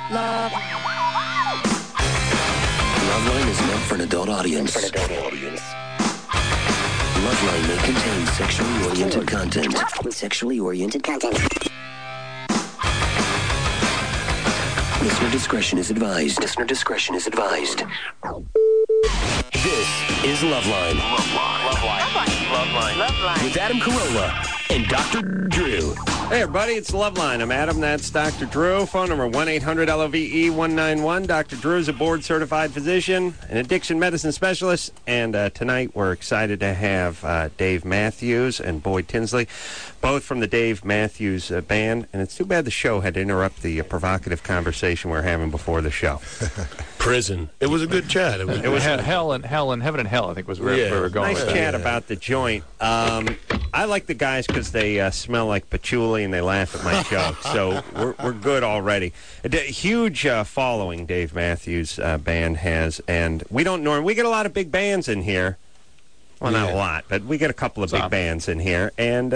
Loveline is meant for an adult audience. Loveline may contain sexually oriented content. Listener discretion is advised. This is Loveline. Loveline. With Adam Carolla and Dr. Drew. Hey, everybody, it's Loveline. I'm Adam. That's Dr. Drew. Phone number 1-800-LOVE-191. Dr. Drew is a board-certified physician, an addiction medicine specialist, and tonight we're excited to have Dave Matthews and Boyd Tinsley, both from the Dave Matthews Band. And it's too bad the show had to interrupt the provocative conversation we were having before the show. Prison. It was a good chat. It was hell and heaven and hell, I think, was where we were going. Nice chat about the joint. I like the guys because they smell like patchouli and they laugh at my jokes. So we're good already. A huge following Dave Matthews Band has, and we get a lot of big bands in here. Well, not a lot, but we get a couple of big bands in here. And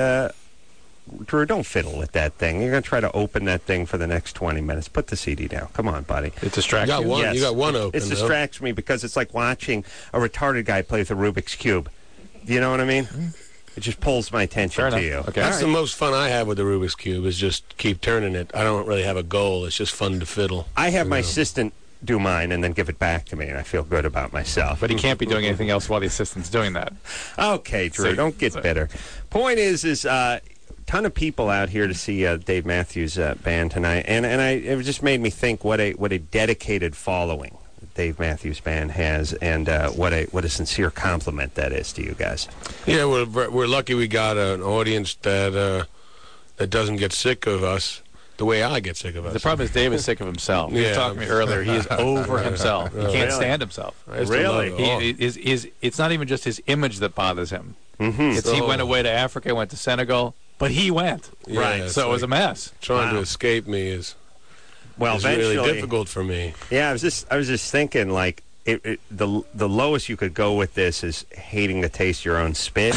Drew, don't fiddle with that thing. You're going to try to open that thing for the next 20 minutes. Put the CD down. Come on, buddy. It distracts you. Yes. You got one open. It distracts me because it's like watching a retarded guy play with a Rubik's Cube. You know what I mean? It just pulls my attention to you. Okay. That's the most fun I have with the Rubik's Cube is just keep turning it. I don't really have a goal. It's just fun to fiddle. I have my assistant do mine and then give it back to me, and I feel good about myself. But he can't be doing anything else while the assistant's doing that. Okay, Drew, don't get bitter. Point is ton of people out here to see Dave Matthews Band tonight, and it just made me think what a dedicated following Dave Matthews Band has, and what a sincere compliment that is to you guys. Yeah, we're lucky we got an audience that doesn't get sick of us the way I get sick of us. The problem is Dave is sick of himself. You were talking to me earlier. He is over himself. He can't stand himself. Really? It's not even just his image that bothers him. Mm-hmm. He went away to Africa, went to Senegal, but he went. Yeah, right. So it was a mess. Trying to escape me is really difficult for me. Yeah, I was just thinking, like, the lowest you could go with this is hating the taste of your own spit,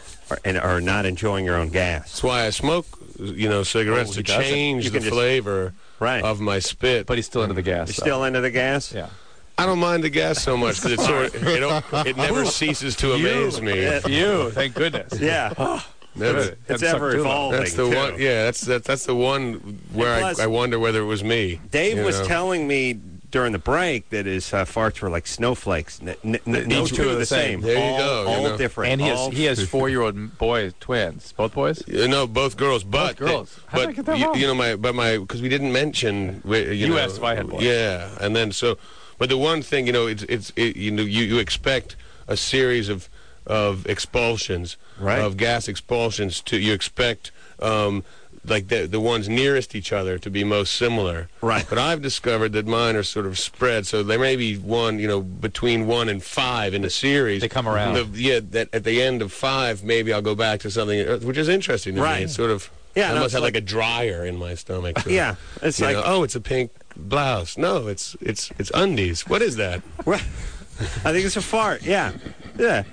or not enjoying your own gas. That's why I smoke, cigarettes to change the flavor of my spit. But he's still into the gas. You're still into the gas? Yeah. I don't mind the gas so much because it never ceases to amaze me. You, thank goodness. Yeah. It's ever evolving. That's the one. Yeah, that's the one where I wonder whether it was me. Dave was telling me during the break that his farts were like snowflakes. No two are the same. There you go. All different. And he has 4-year-old boy twins. Both boys? No, both girls. But both girls. How did I get that wrong? Because we didn't mention. You asked if I had boys. Yeah, and then but the one thing you expect a series of expulsions, of gas expulsions. You expect like the ones nearest each other to be most similar. Right. But I've discovered that mine are sort of spread, so there may be one, between 1 and 5 in the series. They come around. That at the end of 5, maybe I'll go back to something, which is interesting to me. It's sort of, I must have like a dryer in my stomach. So, yeah. It's like, it's a pink blouse. No, it's undies. What is that? I think it's a fart. Yeah. Yeah.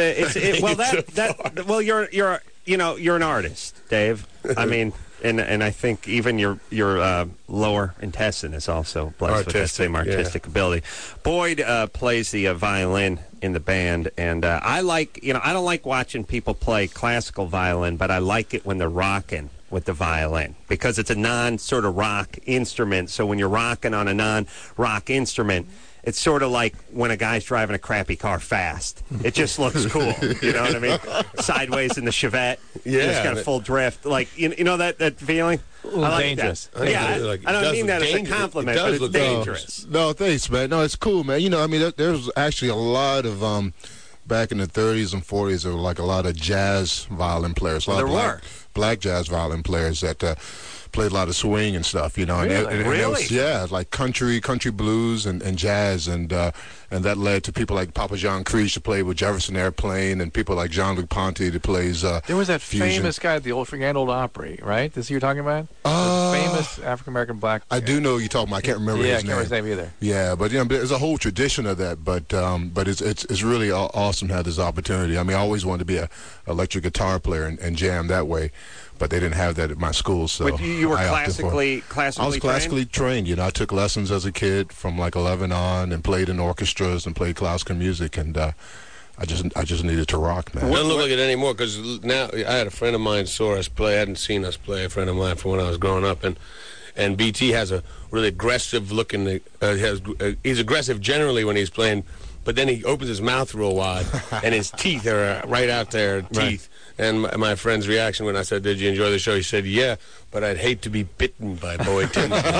You're an artist, Dave. I mean, and I think even your lower intestine is also blessed with that same artistic ability. Boyd plays the violin in the band, and I don't like watching people play classical violin, but I like it when they're rocking with the violin because it's a non-sort of rock instrument. So when you're rocking on a non-rock instrument, it's sort of like when a guy's driving a crappy car fast. It just looks cool. You know what I mean? Sideways in the Chevette. Yeah. It's got a full drift. Like, you know that feeling? I like dangerous. That. Yeah, I don't mean that as a compliment, but it's dangerous. No, thanks, man. No, it's cool, man. There's actually a lot of, back in the 30s and 40s, there were like a lot of jazz violin players. Black jazz violin players that played a lot of swing and stuff, And Really? Like country blues and jazz, and that led to people like Papa John Creech to play with Jefferson Airplane, and people like Jean-Luc Ponty that plays There was that fusion. famous guy at the Grand Old Opry, right? This you're talking about? Famous African-American black. I do know you're talking about. I can't remember his name. I can't remember his name either. Yeah, but there's a whole tradition of that. But it's really awesome to have this opportunity. I mean, I always wanted to be an electric guitar player and jam that way. but they didn't have that at my school. So but you were classically I was classically trained. I took lessons as a kid from like 11 on, and played in orchestras and played classical music, and I just needed to rock, man. It doesn't look like it anymore, because now I had a friend of mine saw us play. I hadn't seen us play. A friend of mine from when I was growing up, and BT has a really aggressive looking. He's aggressive generally when he's playing, but then he opens his mouth real wide, and his teeth are right out there. Teeth. And my friend's reaction when I said, "Did you enjoy the show?" He said, "Yeah, but I'd hate to be bitten by Boyd Tinsley."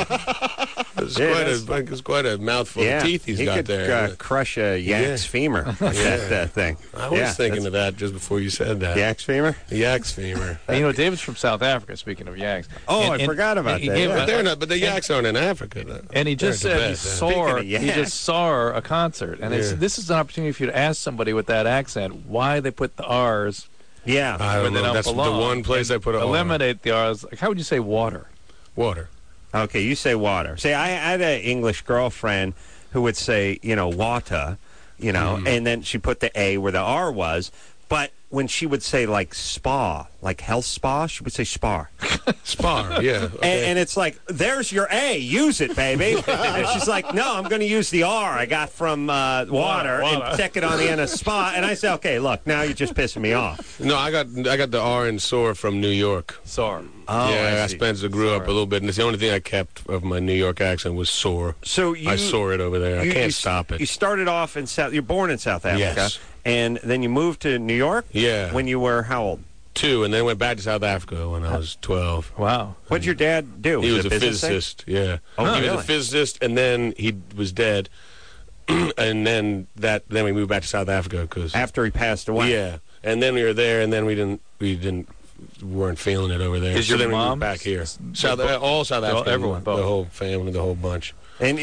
It's quite a mouthful of teeth he's got there. He could crush a yak's femur with that thing. I was thinking of that just before you said that. Yak's femur? Yak's femur. And, David's from South Africa, speaking of yaks. I forgot about that. But they're not. But the yaks aren't in Africa, though. And he just said he just saw a concert. And this is an opportunity for you to ask somebody with that accent why they put the R's. Yeah. I don't know. That's the one place I put an R. Eliminate the R's. Like, how would you say water? Water. Okay, you say water. See, I had an English girlfriend who would say, water, and then she put the A where the R was. But when she would say, like, spa, like health spa, she would say spar. Spar, yeah. Okay. And it's like, there's your A. Use it, baby. And she's like, no, I'm going to use the R I got from water and stick it on the end of spa. And I say, okay, look, now you're just pissing me off. No, I got the R in sore from New York. Sore. Oh, yeah, I grew up a little bit, and it's the only thing I kept of my New York accent was sore. So I saw it over there. I can't stop it. You started off in You're born in South Africa. Yes. And then you moved to New York? Yeah. When you were how old? 2, and then went back to South Africa when I was 12. Wow. What did your dad do? He was a physicist, yeah. Oh, he was a physicist, and then he was dead. And then we moved back to South Africa because after he passed away. Yeah. And then we were there, and then we weren't feeling it over there. Is your then mom we moved back here? All South Africa, everyone, the whole family, the whole bunch. And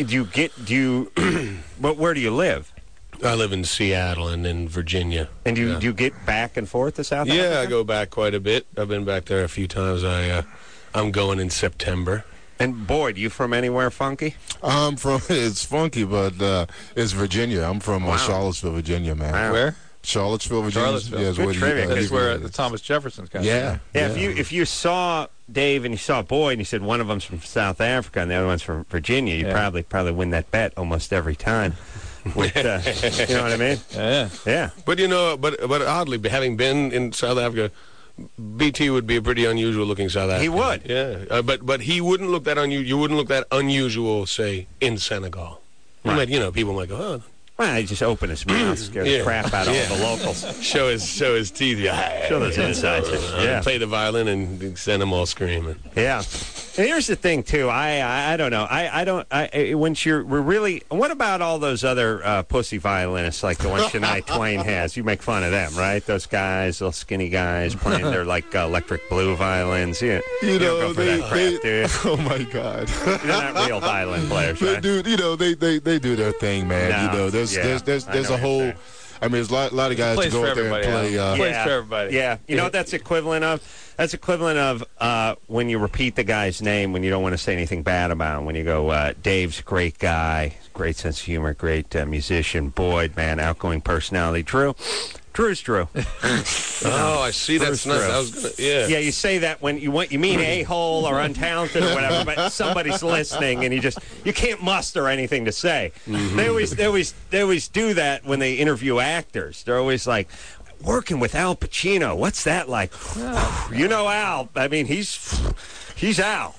but where do you live? I live in Seattle and in Virginia. And do you get back and forth to South Africa? Yeah, I go back quite a bit. I've been back there a few times. I'm going in September. And Boyd, you from anywhere funky? I'm from, it's funky, but it's Virginia. I'm from Charlottesville, Virginia, man. Wow. Where? Charlottesville, Virginia. Charlottesville. Yeah, good trivia. That's where Thomas Jefferson's got. Yeah. If you saw Dave and you saw Boyd and you said one of them's from South Africa and the other one's from Virginia, you probably win that bet almost every time. With, you know what I mean? Yeah. But but oddly, having been in South Africa, BT would be a pretty unusual looking South African. He would. Yeah. But he wouldn't look that unusual. You wouldn't look that unusual, say, in Senegal. Right. People might go, oh. Well, he just opened his mouth, scared the crap out of all the locals. Show his teeth. Yeah. Show those insides. Yeah. Play the violin and send them all screaming. Yeah. And here's the thing too. I don't know. We're really. What about all those other pussy violinists like the one Shania Twain has? You make fun of them, right? Those guys, those skinny guys playing their like electric blue violins. Yeah. You know, they oh my God. They're not real violin players, right? Dude, they do their thing, man. No. There's a whole. I mean, there's a lot of guys to go out there and play. Plays for everybody. Yeah. You know what that's equivalent of? That's equivalent of when you repeat the guy's name when you don't want to say anything bad about him. When you go, Dave's a great guy, great sense of humor, great musician. Boyd, man, outgoing personality. Drew's Drew. Oh, I see. That's not. I was gonna, yeah. Yeah, you say that when you mean a-hole or untalented or whatever, but somebody's listening and you can't muster anything to say. Mm-hmm. They always do that when they interview actors. They're always like, working with Al Pacino, what's that like? You know Al. I mean, he's Al.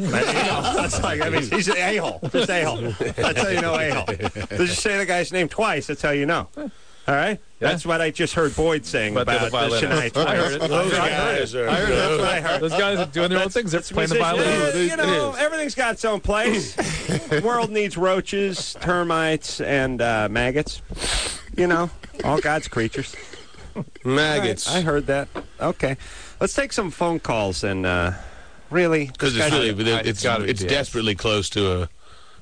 He's an a-hole. Just a-hole. That's how you know a-hole. Just say the guy's name twice. That's how you know. All right? Yeah. That's what I just heard Boyd saying about the Shania Twain. I heard it. That's what I heard. Those guys are doing their own things. They're playing the violin. Everything's got its own place. The world needs roaches, termites, and maggots. All God's creatures. Maggots. Right, I heard that. Okay. Let's take some phone calls and really, because it's desperately close to a.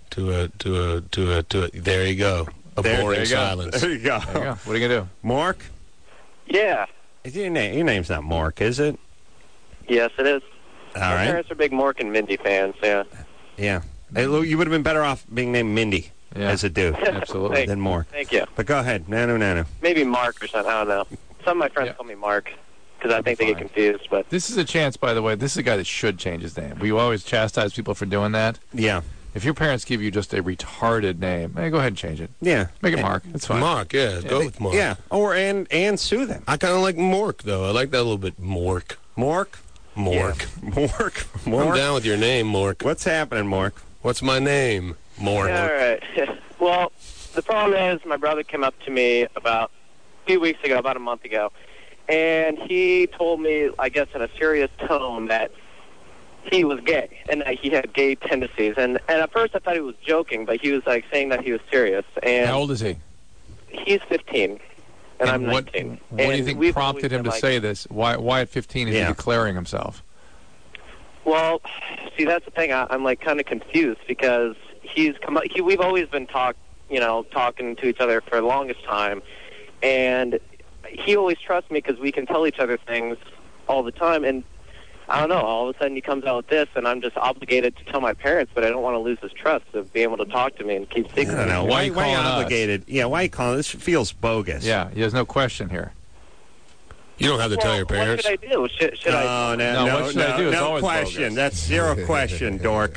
There you go. Boring silence. There you go. What are you gonna do, Mark? Yeah. Your name's not Mark, is it? Yes, it is. All My right. parents are big Mork and Mindy fans. Yeah. Yeah. Hey, Lou, you would have been better off being named Mindy as a dude. Absolutely. Than Mark. Thank you. But go ahead, Nanu. Maybe Mark or something. I don't know. Some of my friends call me Mark. because I think they get confused. But this is a chance, by the way. This is a guy that should change his name. We always chastise people for doing that. Yeah. If your parents give you just a retarded name, hey, go ahead and change it. Yeah. Make it Mark. It's fine. Mark, go with Mark. Yeah. And sue them. I kind of like Mork, though. I like that a little bit. Mork. Mork? Mork. Yeah. Mork. I'm down with your name, Mork. What's happening, Mork? What's my name? Mork. Yeah, all right. Well, the problem is my brother came up to me about a few weeks ago, about a month ago, and he told me, I guess in a serious tone, that he was gay and that he had gay tendencies. And at first I thought he was joking, but he was like saying that he was serious. And how old is he? He's 15, and I'm 19. What do you think prompted him to say this? Why at 15 is he declaring himself? Well, see, that's the thing. I'm like kind of confused because we've always been talking to each other for the longest time, and he always trusts me because we can tell each other things all the time. And I don't know, all of a sudden he comes out with this, and I'm just obligated to tell my parents, but I don't want to lose his trust of being able to talk to me and keep secrets. I don't know. Why are you obligated? Yeah, why are you calling? This feels bogus. Yeah, there's no question here. You don't have to tell your parents. What should I do? Should I? No, what should I do? It's no always question. bogus. That's zero question, dork.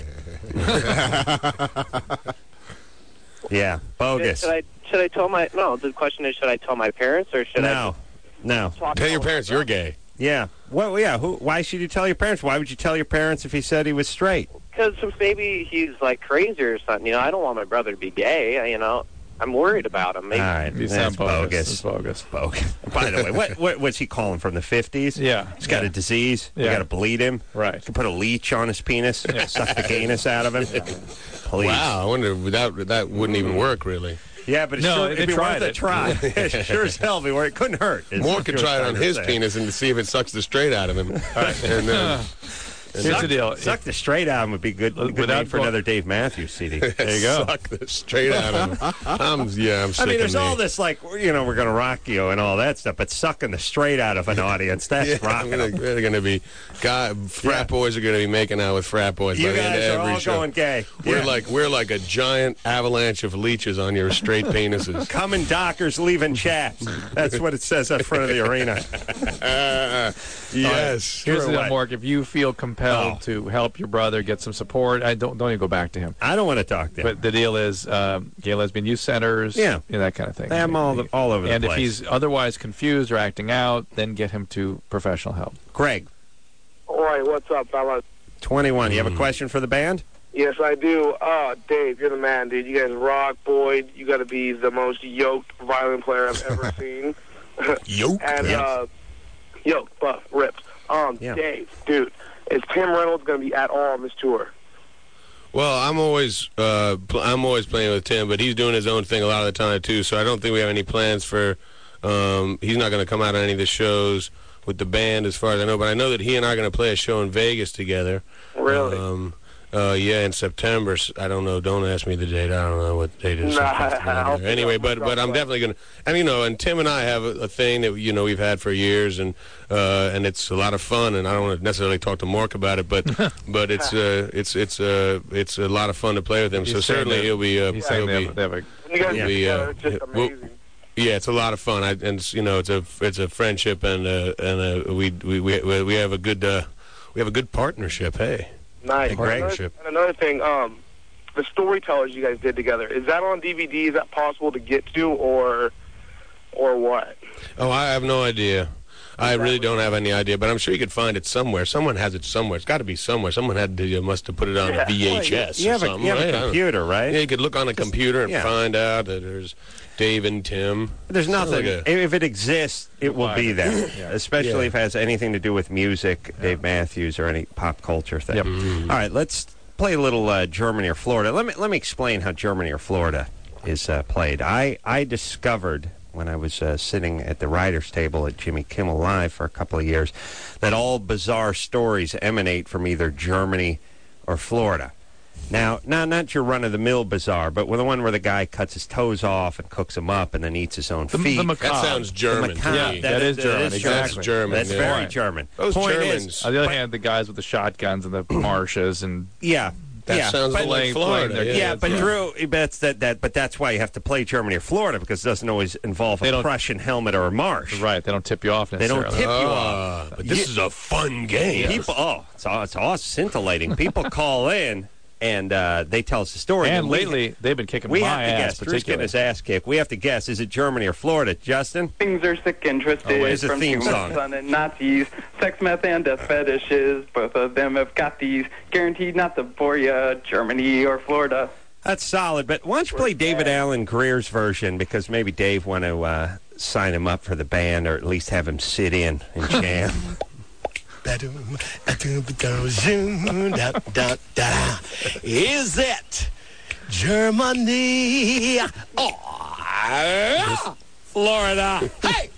Yeah, bogus. Should I tell my... No, the question is, should I tell my parents, or should I... No. Tell your parents you're gay. Yeah. Well, yeah. Why should you tell your parents? Why would you tell your parents if he said he was straight? Because maybe he's like crazy or something. I don't want my brother to be gay. I'm worried about him. Maybe. All right, that's bogus. Bogus. By the way, what's he calling from the 50s? Yeah. He's got a disease. Yeah. You got to bleed him. Right. You can put a leech on his penis, suck the gayness out of him. Please. Wow, I wonder that wouldn't even work, really. Yeah, but it'd be worth a try. It sure as hell be worth. It couldn't hurt. More could try it on his penis and to see if it sucks the straight out of him. Here's the deal. Suck the straight out of him would be good name for another Dave Matthews CD. There you go. Suck the straight out of him. I'm sick of there's all this we're going to rock you and all that stuff, but sucking the straight out of an audience, that's rocking them. They're going to be, frat boys are going to be making out with frat boys by the end of every show. Going gay. We're like a giant avalanche of leeches on your straight penises. Coming dockers, leaving chaps. That's what it says up front of the arena. Yes. Here's the deal, Mark. If you feel compelled to help your brother get some support, don't even go back to him. I don't want to talk to him. But the deal is gay lesbian youth centers, that kind of thing. They have them all over the place. And if he's otherwise confused or acting out, then get him to professional help. Greg. All right, what's up, fellas? 21. You have a question for the band? Yes, I do. Dave, you're the man, dude. You guys rock, Boyd. You got to be the most yoked violin player I've ever seen. Yoked? And, yoked, buff, ripped. Dave, dude, is Tim Reynolds going to be at all on this tour? Well, I'm always playing with Tim, but he's doing his own thing a lot of the time too. So I don't think we have any plans for. He's not going to come out on any of the shows with the band, as far as I know. But I know that he and I are going to play a show in Vegas together. Really? In September. I don't know. Don't ask me the date. I don't know what date it is. Anyway, but I'm definitely going to. And Tim and I have a thing that we've had for years, and it's a lot of fun. And I don't want to necessarily talk to Mark about it, but it's a lot of fun to play with him. So certainly he'll be. You guys together, it's just amazing. Yeah, it's a lot of fun. It's a friendship, and we have a good partnership. Hey. Nice. And another thing, the storytellers you guys did together, is that on DVD? Is that possible to get to, or what? Oh, I have no idea. I really don't have any idea, but I'm sure you could find it somewhere. Someone has it somewhere. It's got to be somewhere. Someone must have put it on a VHS you have or something. You have a computer, right? Yeah, you could look on a computer and find out that there's Dave and Tim. There's nothing. If it exists, it will be there, especially if it has anything to do with music, Dave Matthews, or any pop culture thing. Yep. All right, let's play a little Germany or Florida. Let me explain how Germany or Florida is played. I discovered when I was sitting at the writer's table at Jimmy Kimmel Live for a couple of years that all bizarre stories emanate from either Germany or Florida. Now, not your run-of-the-mill bizarre, but the one where the guy cuts his toes off and cooks them up and then eats his own feet. That sounds German. That is German. Exactly. That's German. That's very German. Those Point Germans. is, on the other hand, the guys with the shotguns and the marshes and That sounds like Florida. Yeah, but Drew, that's but that's why you have to play Germany or Florida, because it doesn't always involve a Prussian helmet or a marsh. Right, they don't tip you off necessarily. They don't tip you off. But this is a fun game. People, it's all scintillating. People call in, and they tell us the story. And lately, they've been kicking my ass. Drew's getting his ass kicked. We have to guess. Is it Germany or Florida? Justin? Things are sick and twisted. It's a theme song. Son and Nazis, sex, meth, and death fetishes. Both of them have got these. Guaranteed not to bore ya. Germany or Florida. That's solid. But why don't you play David Allen Greer's version? Because maybe Dave want to sign him up for the band, or at least have him sit in and jam. Is it Germany or Florida? Hey!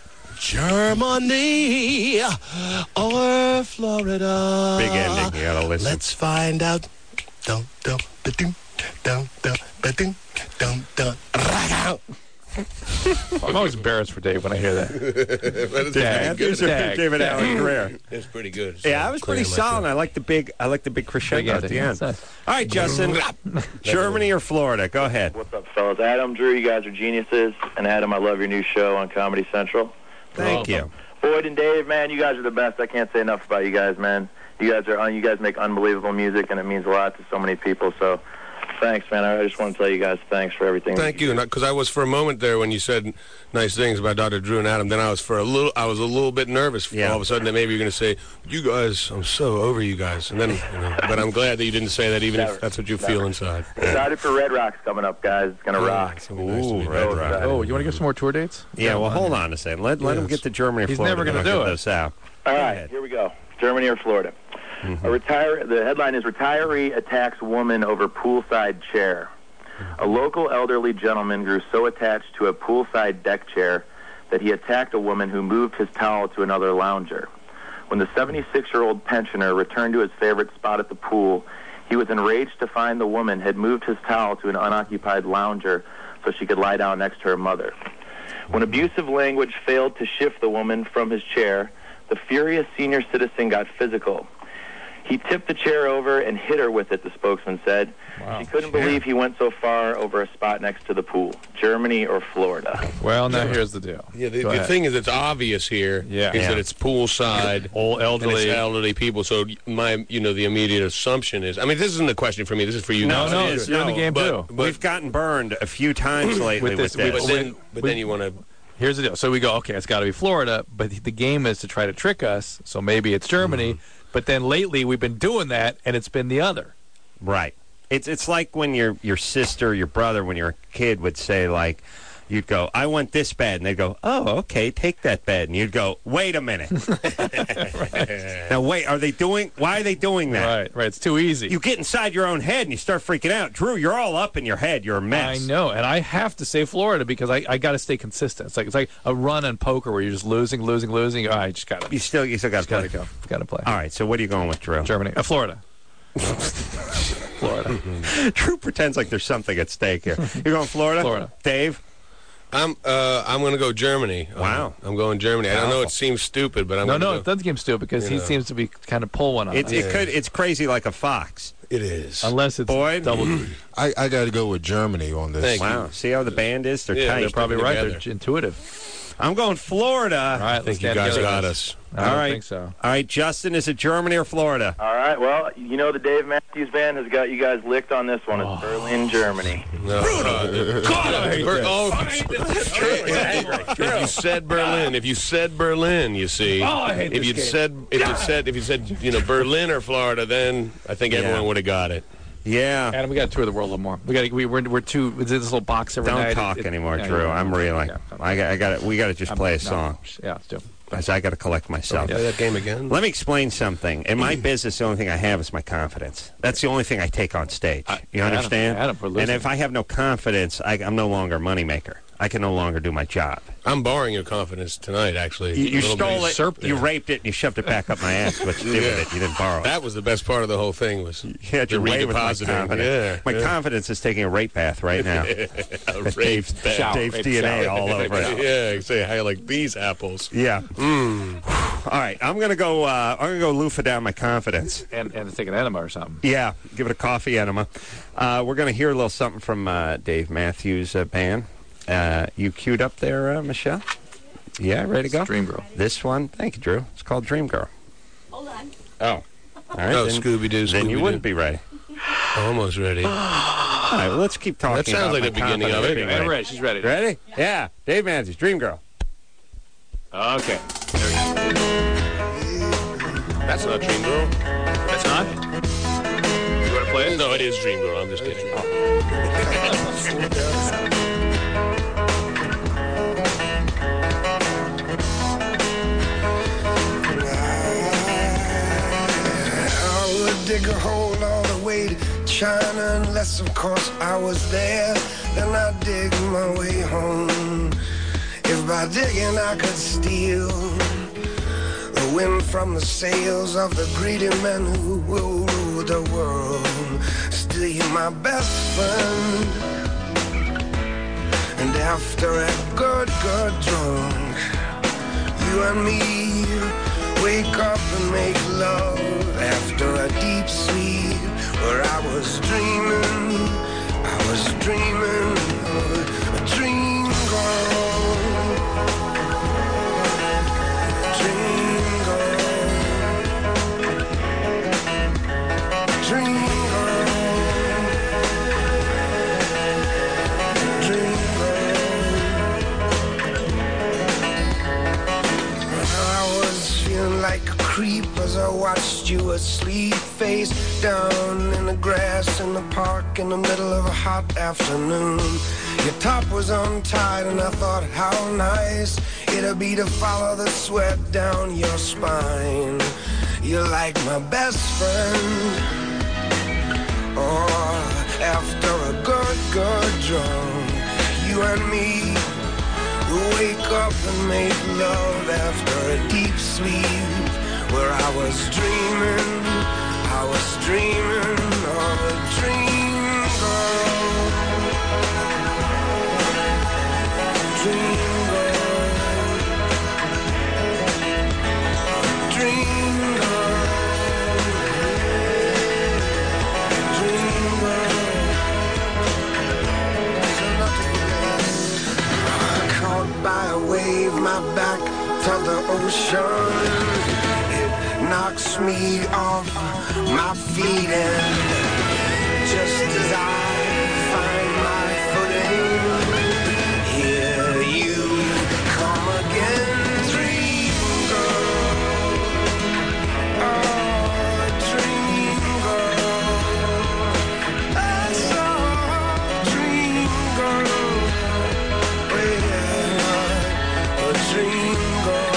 Germany or Florida? Big ending. You gotta listen. Let's find out. I'm always embarrassed for Dave when I hear that. David Allen Greer. It's pretty good. Yeah, I was pretty solid. I like the big crescendo at the end. All right, Justin. Germany or Florida? Go ahead. What's up, fellas? Adam, Drew, you guys are geniuses. And Adam, I love your new show on Comedy Central. Thank you. Boyd and Dave, man, you guys are the best. I can't say enough about you guys, man. You guys make unbelievable music, and it means a lot to so many people. So thanks, man. I just want to tell you guys thanks for everything. Thank you. Because I was for a moment there when you said nice things about Dr. Drew and Adam. Then I was a little bit nervous. All of a sudden that maybe you're going to say, "You guys, I'm so over you guys." And then, but I'm glad that you didn't say that, even if that's what you feel inside. Excited for Red Rocks coming up, guys. It's going to rock. Ooh, Red Rocks. Oh, you want to give some more tour dates? Yeah. Well, hold on a second. Let him get to Germany or Florida. He's never going to do it. Those out. All right, here we go. Germany or Florida? The headline is "Retiree Attacks Woman Over Poolside Chair." A local elderly gentleman grew so attached to a poolside deck chair that he attacked a woman who moved his towel to another lounger. When the 76-year-old pensioner returned to his favorite spot at the pool, he was enraged to find the woman had moved his towel to an unoccupied lounger so she could lie down next to her mother. When abusive language failed to shift the woman from his chair, the furious senior citizen got physical. He tipped the chair over and hit her with it, the spokesman said. Wow. She couldn't believe he went so far over a spot next to the pool. Germany or Florida? Well, now here's the deal. Yeah, the thing is, it's obvious here that it's poolside, all elderly people. So the immediate assumption is, I mean, this isn't a question for me. This is for you. No, you're in the game too. But we've gotten burned a few times lately with this. But then you want to. Here's the deal. So we go, okay, it's got to be Florida, but the game is to try to trick us. So maybe it's Germany. But then lately we've been doing that, and it's been the other. Right. It's like when your sister, your brother, when you're a kid, would say, like, you'd go, "I want this bed," and they'd go, "Oh, okay, take that bed," and you'd go, "Wait a minute." Right. Now, why are they doing that? Right. It's too easy. You get inside your own head and you start freaking out. Drew, you're all up in your head. You're a mess. I know, and I have to say Florida because I got to stay consistent. It's like a run in poker where you're just losing. Oh, I just got to. You still got to play. Got to play. All right. So what are you going with, Drew? Germany, Florida. Florida. Drew pretends like there's something at stake here. You're going Florida? Florida. Dave? I'm going to go Germany. Wow. I'm going Germany. I don't know. It seems stupid, but No, it doesn't seem stupid because he seems to be kind of pulling on it. It's crazy like a fox. It is. Unless it's Boyd? double. I got to go with Germany on this. Wow. See how the band is? They're tight. They're probably right. They're intuitive. I'm going Florida. All right, I think you guys got us. I think so. All right, Justin, is it Germany or Florida? All right, well, the Dave Matthews Band has got you guys licked on this one. It's Berlin, Germany. No. If you said Berlin, you see. Oh, I hate if you said Berlin or Florida, then I think everyone would have got it. Yeah, Adam, we got to tour the world a little more. We're too. It's this little box every night. Don't talk anymore, Drew. I'm reeling. We got to just play a song. Yeah, let's do. I got to collect myself. Play that game again. Let me explain something. In my business, the only thing I have is my confidence. That's the only thing I take on stage. You understand? Adam, and if I have no confidence, I'm no longer a moneymaker. I can no longer do my job. I'm borrowing your confidence tonight, actually. You stole it, you raped it, and you shoved it back up my ass. What you did with it, you didn't borrow it. That was the best part of the whole thing was the redepositing. My confidence is taking a rape bath right now. Dave's DNA all over it. Yeah, say, I like these apples. Yeah. All right, I'm gonna go loofah down my confidence and take an enema or something. Yeah, give it a coffee enema. We're gonna hear a little something from Dave Matthews Band. You queued up there, Michelle? Yeah, ready to go? Dream Girl. This one, thank you, Drew. It's called Dream Girl. Hold on. Oh, all right. No, Scooby-Doo. Then you wouldn't be ready. Almost ready. All right, well, let's keep talking. That sounds like the beginning of it. I'm ready. She's ready. Ready? Yeah. Dave Matthews, Dream Girl. Okay. There we go. That's not Dream Girl. That's not? You want to play it? No, it is Dream Girl. I'm just kidding. I would dig a hole all the way to China, unless of course I was there. Then I'd dig my way home. If by digging I could steal the wind from the sails of the greedy men who will rule the world, still you're my best friend. And after a good drunk, you and me wake up and make love after a deep sleep where I was dreaming of a dream girl. Creep as I watched you asleep, face down in the grass in the park in the middle of a hot afternoon. Your top was untied and I thought how nice it'd be to follow the sweat down your spine. You're like my best friend. Oh, after a good drunk, you and me will wake up and make love after a deep sleep where I was dreaming of a dream girl. Dream girl. Dream girl. Dream girl. Caught by a wave, my back to the ocean. Knocks me off my feet and just as I find my footing, here you come again, dream girl. Oh, dream girl. I saw dream girl. Oh, yeah, a dream girl.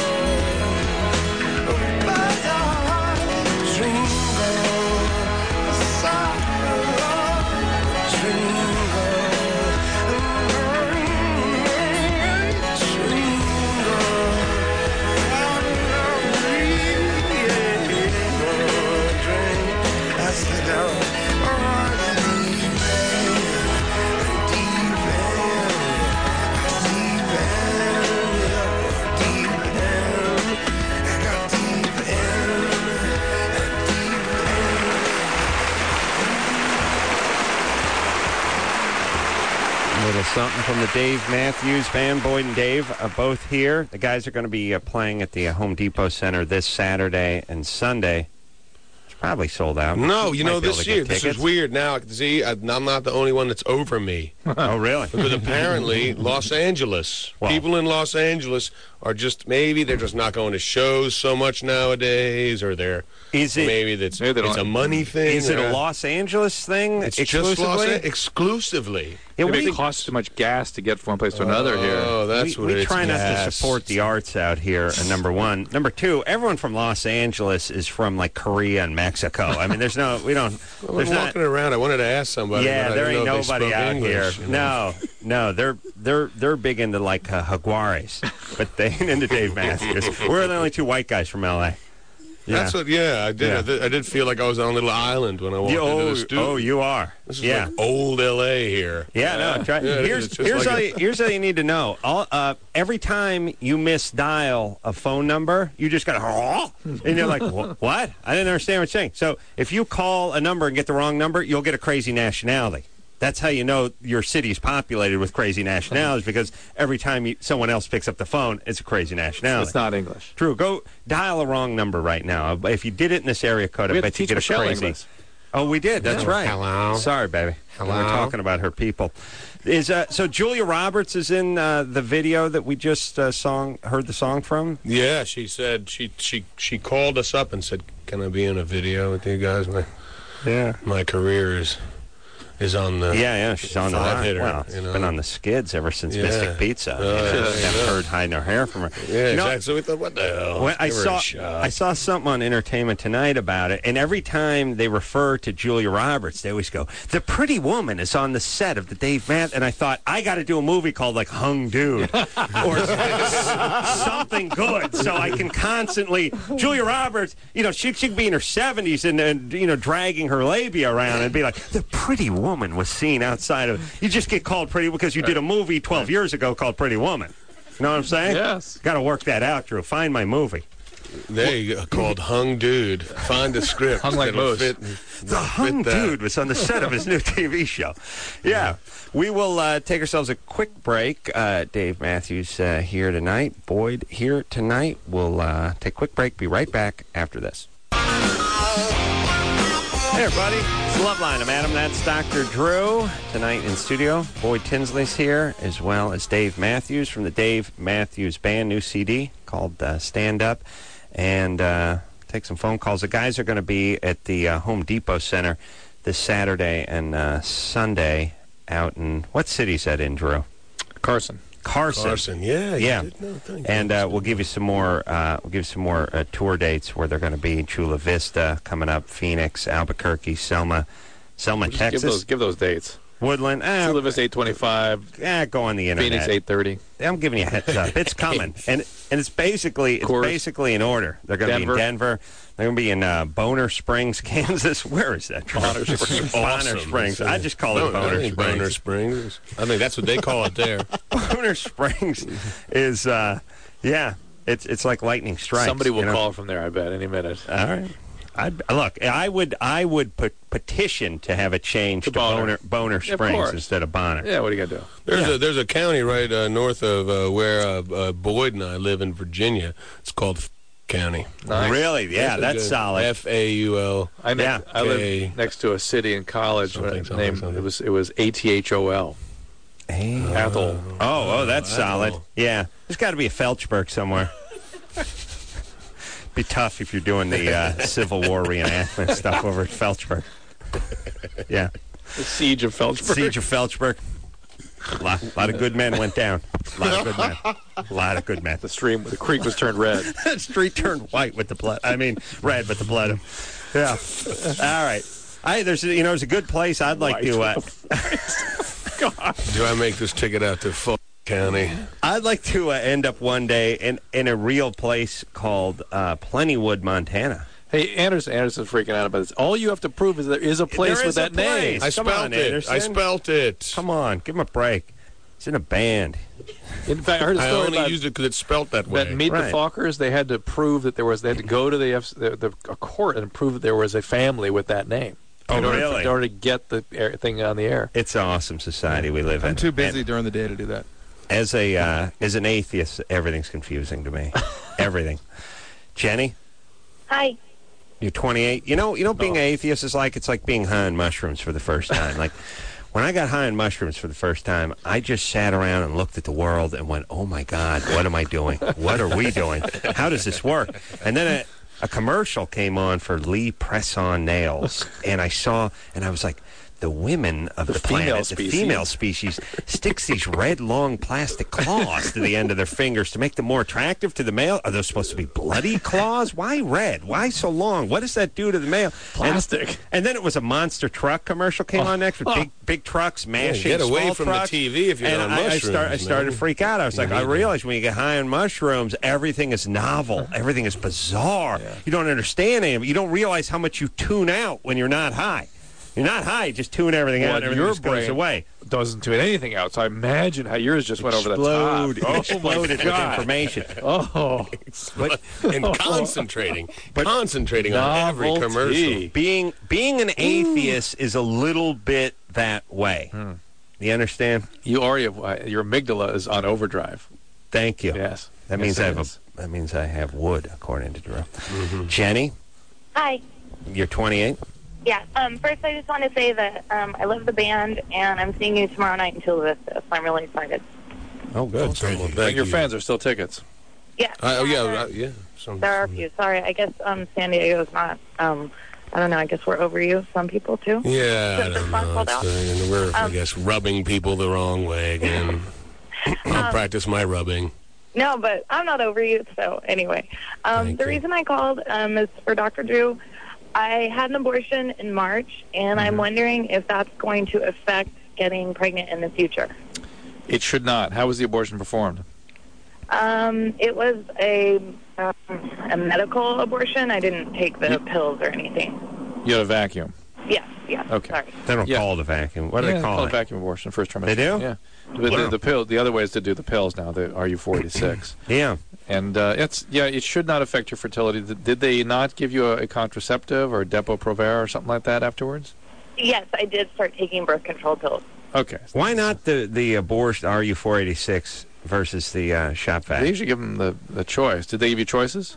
Something from the Dave Matthews Band. Boyd and Dave are both here. The guys are going to be playing at the Home Depot Center this Saturday and Sunday. It's probably sold out. No, you know, this year, this is weird. Now, see, I'm not the only one that's over me. Oh, really? Because apparently, Los Angeles, people in Los Angeles are just, maybe they're just not going to shows so much nowadays, or they're, maybe it's a money thing. Is it a Los Angeles thing it's exclusively? Just exclusively. Yeah, it costs too much gas to get from one place to another here. Oh, that's what it is. We try not to support the arts out here, number one. Number two, everyone from Los Angeles is from, like, Korea and Mexico. I mean, there's no, we don't, well, there's not. Walking around, I wanted to ask somebody. Yeah, but there ain't nobody out English, here. You know? No, they're big into, like, jaguares, but they ain't into Dave Matthews. We're the only two white guys from L.A. That's what. Yeah, I did. Yeah. I did feel like I was on a little island when I walked into the studio. Oh, you are. This is like old L.A. here. Yeah, no. Here's all you need to know. Every time you misdial a phone number, you just got and you're like, what? I didn't understand what you're saying. So if you call a number and get the wrong number, you'll get a crazy nationality. That's how you know your city's populated with crazy nationalities, because every time someone else picks up the phone, it's a crazy nationality. It's not English. True. Go dial a wrong number right now. If you did it in this area code, I bet you get a crazy. English. Oh, we did. That's right. Hello. Sorry, baby. Hello. We're talking about her people. So Julia Roberts is in the video that we just heard the song from? Yeah, she said she called us up and said, "Can I be in a video with you guys? My career is on the she's on the line. Well, it's been on the skids ever since Mystic Pizza. Haven't heard hide nor hair from her. Yeah, exactly. So we thought, what the hell? I saw something on Entertainment Tonight about it, and every time they refer to Julia Roberts, they always go, "The pretty woman is on the set of the Dave Matthews." And I thought, I got to do a movie called like Hung Dude or something good, so I can constantly Julia Roberts. She should be in her 70s and dragging her labia around and be like, "The pretty woman was seen outside of." You just get called pretty because you did a movie 12 years ago called Pretty Woman. You know what I'm saying? Yes. Got to work that out, Drew. Find my movie. There you go. Called Hung Dude. Find a script. Hung like Moose. The Hung Dude was on the set of his new TV show. Yeah. We will take ourselves a quick break. Dave Matthews here tonight. Boyd here tonight. We'll take a quick break. Be right back after this. Hey, everybody. It's Loveline. I'm Adam. That's Dr. Drew. Tonight in studio, Boyd Tinsley's here, as well as Dave Matthews from the Dave Matthews Band. New CD called Stand Up. And take some phone calls. The guys are going to be at the Home Depot Center this Saturday and Sunday out in... What city is that in, Drew? Carson. Yeah. And we'll give you some more. Tour dates where they're going to be. Chula Vista coming up, Phoenix, Albuquerque, Selma, Texas. Give those dates. Woodland. Chula Vista 825. Go on the internet. Phoenix 830. I'm giving you a heads up. It's coming, and it's basically in order. They're going to be in Denver. They're going to be in Boner Springs, Kansas. Where is that? Bonner Springs. Bonner Springs. I just call it Boner Springs. Boner Springs. I think that's what they call it there. Boner Springs is, it's like lightning strikes. Somebody will call from there, I bet, any minute. All right. I would petition to have it changed to Boner Springs instead of Bonner. Yeah, what are you going to do? There's a county right north of where Boyd and I live in Virginia. It's called County. Nice. Really? Yeah, that's solid. F-A-U-L. I lived next to a city in college. It was A-T-H-O-L. Athol. Oh, that's solid. Yeah. There's got to be a Felchburg somewhere. Be tough if you're doing the Civil War reenactment stuff over at Felchburg. Yeah. The Siege of Felchburg. A lot of good men went down. A lot of good men. The creek was turned red. The street turned white with the blood. I mean, red with the blood. Yeah. All right. There's a good place I'd like to. God. Do I make this ticket out to Fulton County? I'd like to end up one day in a real place called Plentywood, Montana. Hey, Anderson's freaking out about this. All you have to prove is there is a place with that name. I spelled it. Come on, give him a break. It's in a band. In fact, I heard a story I only used it because it's spelt that way. That Meet the Fockers, they had to prove that they had to go to a court and prove that there was a family with that name. Oh, really? In order to get the thing on the air. It's an awesome society we live in. I'm too busy during the day to do that. As an atheist, everything's confusing to me. Everything. Jenny? Hi. You're 28. You know, being an atheist is it's like being high on mushrooms for the first time. Like, when I got high on mushrooms for the first time, I just sat around and looked at the world and went, oh, my God, what am I doing? What are we doing? How does this work? And then a commercial came on for Lee Press-On Nails, and I was like, the women of the planet, the female species, sticks these red, long plastic claws to the end of their fingers to make them more attractive to the male? Are those supposed to be bloody claws? Why red? Why so long? What does that do to the male? Plastic. And then it was a monster truck commercial came on next with big trucks mashing get away small from trucks. the TV if you're on mushrooms. I started to freak out. I was like, I realized when you get high on mushrooms, everything is novel. Everything is bizarre. Yeah. You don't understand any of it. You don't realize how much you tune out when you're not high. You're not high, you just tune everything out and everything just goes away. Doesn't tune anything out, so I imagine how yours just went over the top. Exploded with information. And concentrating on every commercial. Being an atheist is a little bit that way. You understand? You already have, your amygdala is on overdrive. Thank you. Yes. That means I have wood, according to Drew. Mm-hmm. Jenny? Hi. You're 28? Yeah. First, I just want to say that I love the band, and I'm seeing you tomorrow night in Chula Vista, so I'm really excited. Oh, good. And your fans are still tickets. Yeah. Yeah. There are a few. Sorry, I guess San Diego's not. I don't know. I guess we're over you. Some people too. Yeah, I don't know. We're, I guess, rubbing people the wrong way again. I'll practice my rubbing. No, but I'm not over you. So anyway, the reason I called is for Dr. Drew. I had an abortion in March, and I'm wondering if that's going to affect getting pregnant in the future. It should not. How was the abortion performed? It was a medical abortion. I didn't take the pills or anything. You had a vacuum? Yeah. Okay. Sorry. They don't call it a vacuum. What do they call it? A vacuum abortion, first trimester. They do? Yeah. But the pill. The other way is to do the pills now. The RU486. Yeah. And it should not affect your fertility. Did they not give you a contraceptive or Depo-Provera or something like that afterwards? Yes, I did start taking birth control pills. Okay. Why not the abortion RU486 versus the shot vac? They usually give them the choice. Did they give you choices?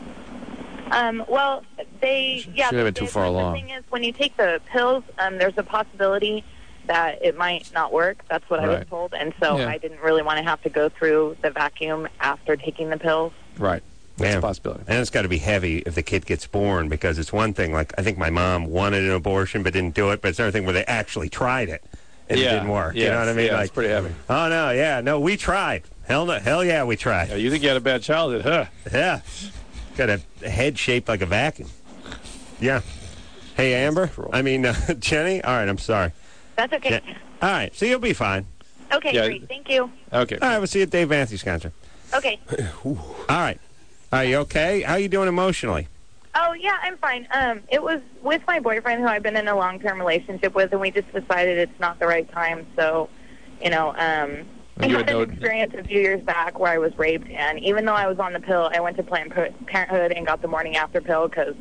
Well, they should have been too far along. The thing is, when you take the pills, there's a possibility that it might not work. That's what I was told, and so I didn't really want to have to go through the vacuum after taking the pills. Right. That's a possibility. And it's got to be heavy if the kid gets born, because it's one thing, like, I think my mom wanted an abortion but didn't do it, but it's another thing where they actually tried it and it didn't work. Yeah, you know what I mean? Yeah, like, it's pretty heavy. Oh, no, we tried. Hell yeah, we tried. Yeah, you think you had a bad childhood, huh? Yeah. Got a head shaped like a vacuum. Yeah. Hey, Amber? Jenny? All right, I'm sorry. That's okay. All right, so you'll be fine. Okay, great. Thank you. Okay. All right, we'll see you at Dave Matthews concert. Okay. All right. Are you okay? How are you doing emotionally? Oh, yeah, I'm fine. It was with my boyfriend, who I've been in a long-term relationship with, and we just decided it's not the right time. So, I had an experience a few years back where I was raped, and even though I was on the pill, I went to Planned Parenthood and got the morning after pill because,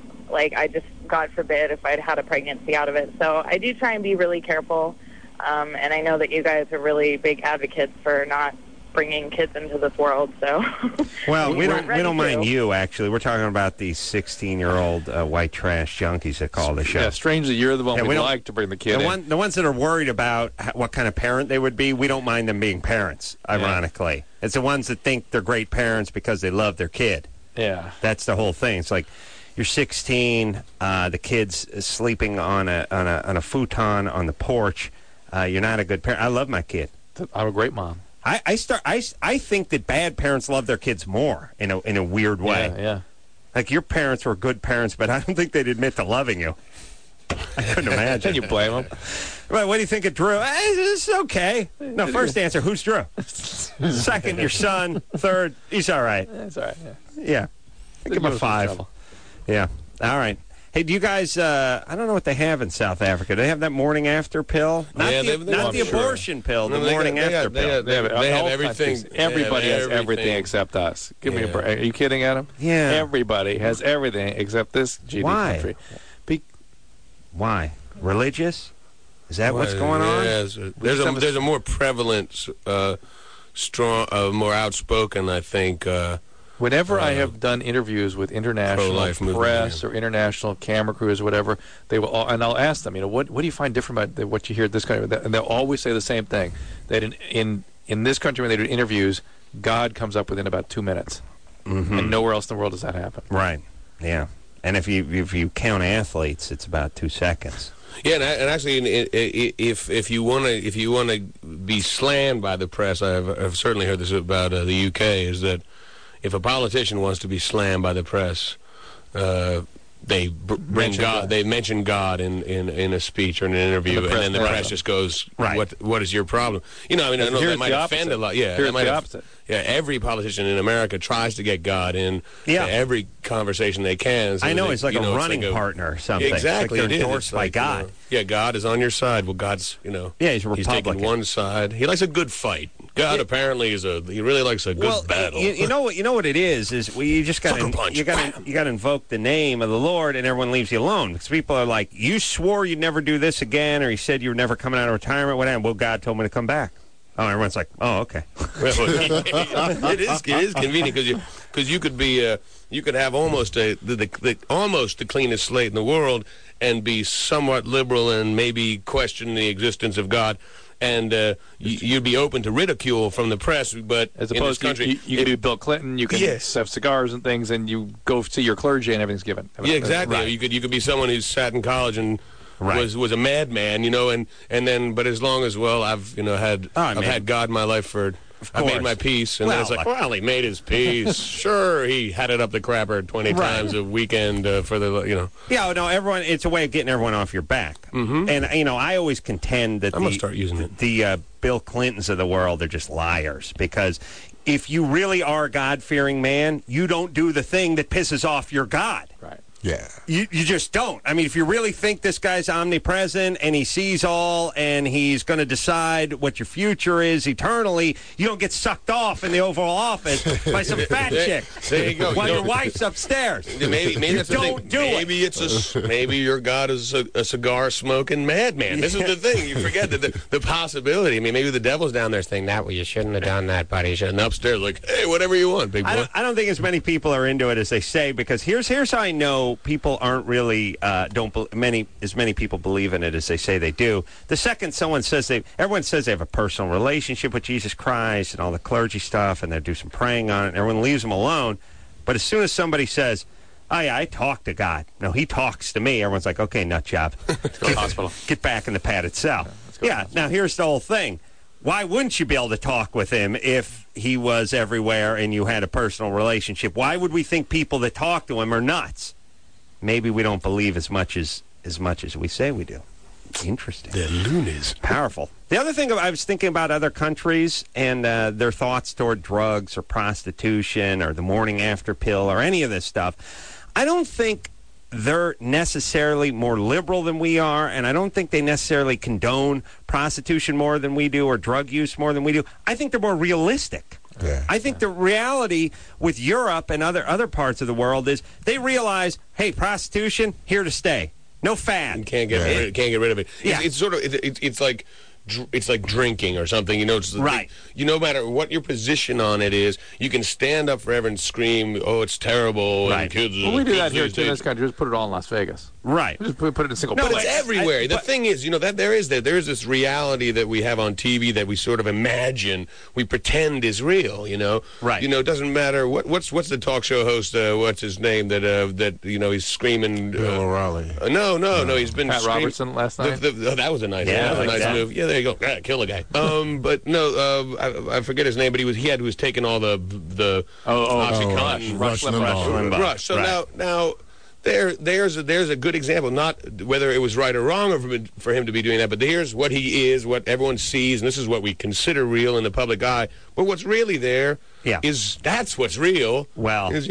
I just, God forbid, if I'd had a pregnancy out of it. So I do try and be really careful, and I know that you guys are really big advocates for not bringing kids into this world. So, well, we don't mind you, actually. We're talking about these 16-year-old white trash junkies that call the show. Yeah, strangely, you're the one we'd like to bring the kid in. The ones that are worried about what kind of parent they would be, we don't mind them being parents, ironically. Yeah. It's the ones that think they're great parents because they love their kid. Yeah. That's the whole thing. It's like, you're 16, the kid's sleeping on a futon on the porch. You're not a good parent. I love my kid. I'm a great mom. I think that bad parents love their kids more in a weird way. Yeah. Like, your parents were good parents, but I don't think they'd admit to loving you. I couldn't imagine. Can you blame them? Well, what do you think of Drew? It's okay. No, first answer, who's Drew? Second, your son. Third, he's all right. That's all right. Yeah. Give him a 5. Yeah. All right. Hey, do you guys, I don't know what they have in South Africa. Do they have that morning after pill? Not the abortion pill, the morning after pill. They have everything. Everybody has everything except us. Give me a break. Are you kidding, Adam? Yeah. Everybody has everything except this GD country. Why? Religious? Is that what's going on? Yes. There's a more prevalent, strong, more outspoken, I think, whenever I have done interviews with international press or international camera crews or whatever, they will, and I'll ask them, what do you find different about what you hear at this country? And they'll always say the same thing, that in this country when they do interviews, God comes up within about 2 minutes, and nowhere else in the world does that happen. Right. Yeah. And if you count athletes, it's about 2 seconds. Yeah, and actually, if you want to be slammed by the press, I've certainly heard this about the UK, is that if a politician wants to be slammed by the press, they bring God. They mention God in a speech or in an interview, and then the press just goes, "What is your problem?" You know, I mean, I know that might offend a lot. Yeah, here's the opposite. Yeah, every politician in America tries to get God in every conversation they can. So I know it's like a running partner or something. Exactly, it's like they're endorsed by God. God is on your side. Well, God's, he's a Republican. He's taking one side. He likes a good fight. God apparently he really likes a good battle. You know what it is you just got to invoke the name of the Lord, and everyone leaves you alone. Because people are like, you swore you'd never do this again, or you said you were never coming out of retirement. What happened? Well, God told me to come back. Oh, everyone's like, oh, okay. It is convenient because you could be you could have almost almost the cleanest slate in the world and be somewhat liberal and maybe question the existence of God. And you'd be open to ridicule from the press, but as opposed to you could be Bill Clinton, you can have cigars and things, and you go see your clergy and everything's given. Yeah, exactly. Right. You could be someone who's sat in college and was a madman, and then but as long as I've had God in my life for. I made my peace, and then it's like, well, he made his peace. Sure, he had it up the crapper 20 times a weekend for the, Yeah, no, everyone. It's a way of getting everyone off your back. Mm-hmm. And I always contend that I'm gonna start using it. The Bill Clintons of the world are just liars, because if you really are a God-fearing man, you don't do the thing that pisses off your God. Right. Yeah. You just don't. I mean, if you really think this guy's omnipresent and he sees all and he's going to decide what your future is eternally, you don't get sucked off in the Oval Office by some fat chick. There you go. While your wife's upstairs. Maybe that's the thing. Maybe your God is a cigar-smoking madman. This is the thing. You forget the possibility. I mean, maybe the devil's down there saying, well, you shouldn't have done that, buddy. And upstairs, like, hey, whatever you want, big boy. I don't think as many people are into it as they say, because here's how I know people aren't really as many people believe in it as they say they do. The second someone says everyone says they have a personal relationship with Jesus Christ and all the clergy stuff, and they do some praying on it, and everyone leaves them alone. But as soon as somebody says, oh yeah, I talk to God, no, he talks to me, everyone's like, okay, nut job. Let's go to the hospital. Get back in the padded cell. Now here's the whole thing. Why wouldn't you be able to talk with him if he was everywhere and you had a personal relationship? Why would we think people that talk to him are nuts? Maybe we don't believe as much as we say we do. Interesting. They're loonies. Powerful. The other thing, I was thinking about other countries and their thoughts toward drugs or prostitution or the morning after pill or any of this stuff. I don't think they're necessarily more liberal than we are, and I don't think they necessarily condone prostitution more than we do or drug use more than we do. I think they're more realistic. Yeah. I think the reality with Europe and other parts of the world is they realize, hey, prostitution, here to stay. No fad. You can't get rid of it. It's sort of it's like drinking or something, right. No matter what your position on it is, you can stand up forever and scream, oh, it's terrible. Right. And kids, well, we do that here, too, in this country. Just put it all in Las Vegas. Right. Just put it in single place. But it's everywhere. The thing is, that there is this reality that we have on TV that we sort of imagine, we pretend is real, Right. It doesn't matter. What's the talk show host, what's his name, that he's screaming. Bill O'Reilly. No, he's been Pat Robertson last night? That was a nice move. Yeah, there you go. Kill a guy. But no, I forget his name, but he was taking all the OxyContin. Rush Limbaugh. Rush. So now there's a good example, not whether it was right or wrong for him to be doing that, but here's what he is, what everyone sees, and this is what we consider real in the public eye. But what's really there is that's what's real. Well, is,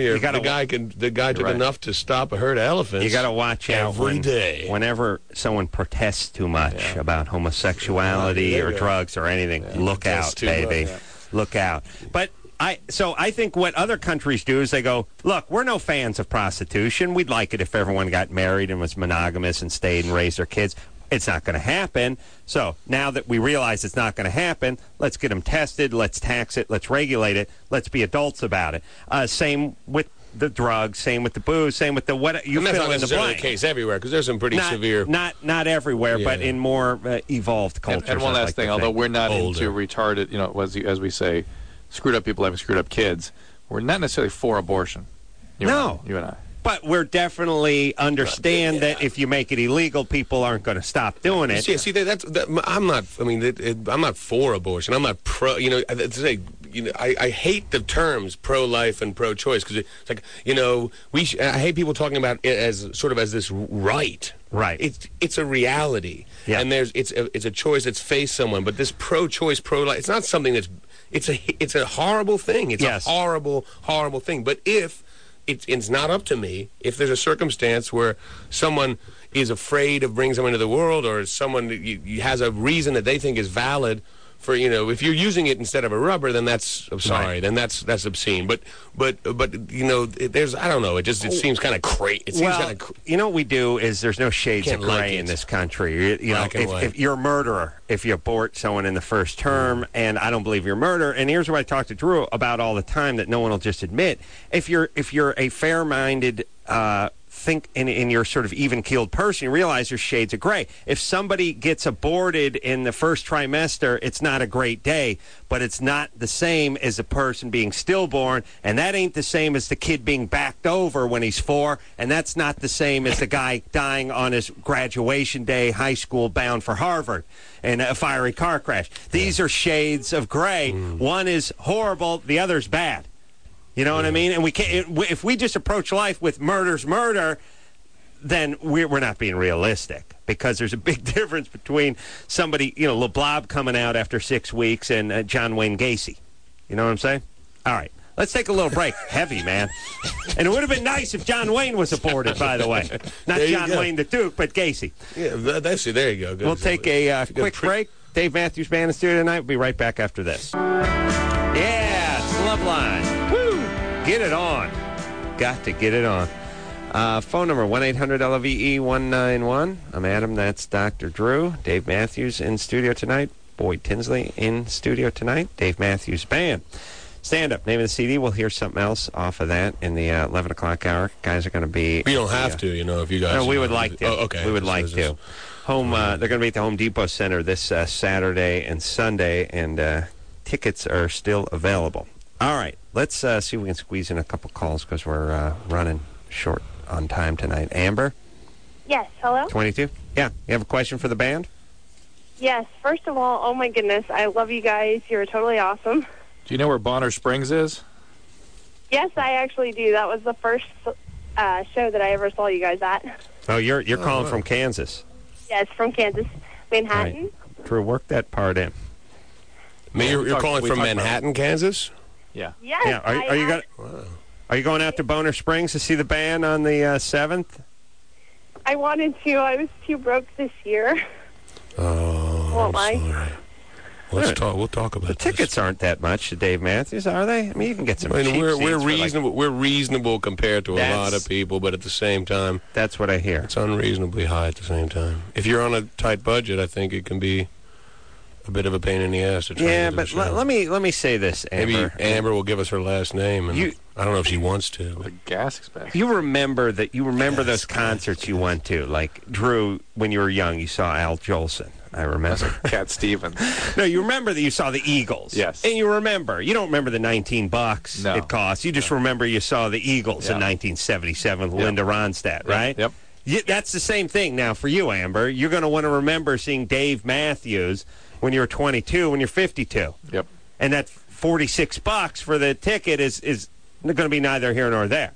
the guy took enough to stop a herd of elephants. You got to watch out every day. Whenever someone protests too much about homosexuality or drugs or anything, look out, baby. Look out. But I think what other countries do is they go, look, we're no fans of prostitution. We'd like it if everyone got married and was monogamous and stayed and raised their kids. It's not going to happen. So now that we realize it's not going to happen, let's get them tested, let's tax it, let's regulate it, let's be adults about it. Same with the drugs, same with the booze, same with the what you fill in the blank. That's not the case everywhere, because there's some pretty severe. Not everywhere, but in more evolved cultures. And one last thing, although we're not into retarded, as we say, screwed up people having screwed up kids, we're not necessarily for abortion. You and I. But we're definitely understand that if you make it illegal, people aren't going to stop doing it. I'm not. I mean, I'm not for abortion. I'm not pro. I hate the terms pro-life and pro-choice because it's like I hate people talking about it as sort of as this right. Right. It's a reality, and it's a choice that's faced someone. But this pro-choice, pro-life, it's not something that's. It's a horrible thing. It's a horrible, horrible thing. But if it's not up to me. If there's a circumstance where someone is afraid of bringing someone into the world, or someone has a reason that they think is valid for, if you're using it instead of a rubber, then that's then that's obscene. But there's I don't know. It seems kind of crazy. It seems kind of. What we do is there's no shades of gray in this country. If you're a murderer, if you abort someone in the first term, and I don't believe you're a murderer. And here's what I talk to Drew about all the time that no one will just admit: if you're a fair-minded. Think in your sort of even-keeled person, you realize there's shades of gray. If somebody gets aborted in the first trimester, it's not a great day, but it's not the same as a person being stillborn, and that ain't the same as the kid being backed over when he's 4, and that's not the same as the guy dying on his graduation day, high school, bound for Harvard in a fiery car crash. These are shades of gray. One is horrible, the other's bad. You know what I mean? And we can't. If we just approach life with murder's murder, then we're not being realistic, because there's a big difference between somebody, LeBlob coming out after 6 weeks and John Wayne Gacy. You know what I'm saying? All right. Let's take a little break. Heavy, man. And it would have been nice if John Wayne was aborted, by the way. Not John Wayne the Duke, but Gacy. Yeah, there you go. Good. We'll take a quick break. Dave Matthews Band in studio tonight. We'll be right back after this. Yeah, it's Loveline. Woo! Get it on. Got to get it on. Phone number 1-800-LVE-191. I'm Adam. That's Dr. Drew. Dave Matthews in studio tonight. Boyd Tinsley in studio tonight. Dave Matthews Band. Stand Up, name of the CD. We'll hear something else off of that in the 11 o'clock hour. Guys are going to be... We don't have to, if you guys... No, we would like to. Oh, okay. We would like to. They're going to be at the Home Depot Center this Saturday and Sunday, and tickets are still available. All right, let's see if we can squeeze in a couple calls, because we're running short on time tonight. Amber? Yes, hello? 22? Yeah, you have a question for the band? Yes, first of all, oh my goodness, I love you guys. You're totally awesome. Do you know where Bonner Springs is? Yes, I actually do. That was the first show that I ever saw you guys at. Oh, you're calling from Kansas? Yes, from Kansas, Manhattan. Right. Drew, work that part in. You're calling from Manhattan, Kansas? Yeah. Yes. Yeah. Are you going out to Bonner Springs to see the band on the 7th? I wanted to. I was too broke this year. Oh, won't lie. Sorry. Let's talk. We'll talk about the tickets. Aren't that much to Dave Matthews, are they? I mean, you can get some. We're reasonable. We're reasonable compared to a lot of people, but at the same time, that's what I hear. It's unreasonably high at the same time. If you're on a tight budget, I think it can be a bit of a pain in the ass to try. Yeah, but let me say this, Amber. Maybe Amber will give us her last name, and I don't know if she wants to. The gas expense. You remember those concerts you went to, like Drew, when you were young. You saw Al Jolson. I remember. Cat Stevens. No, you remember that you saw the Eagles. Yes. And you don't remember the $19 it cost. You just remember you saw the Eagles in 1977 with Linda Ronstadt, right? Yep. That's the same thing now for you, Amber. You're going to want to remember seeing Dave Matthews when you're 22, when you're 52. Yep. And that $46 for the ticket is going to be neither here nor there.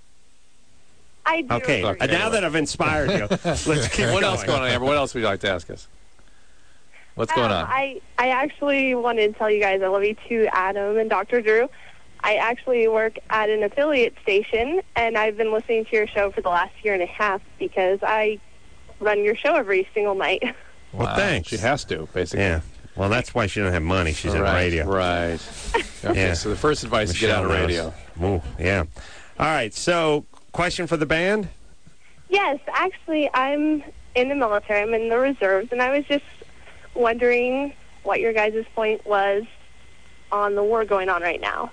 I do. Okay. Now that I've inspired you, let's keep What going. else going on, Amber? What else would you like to ask us? What's going on? I actually wanted to tell you guys I love you too, Adam and Dr. Drew. I actually work at an affiliate station, and I've been listening to your show for the last year and a half because I run your show every single night. Well, thanks. She has to, basically. Yeah. Well, that's why she doesn't have money. She's in radio. Right. Okay, so the first advice is get out of radio. Ooh, yeah. All right, so question for the band? Yes, actually, I'm in the military. I'm in the reserves, and I was just wondering what your guys' point was on the war going on right now.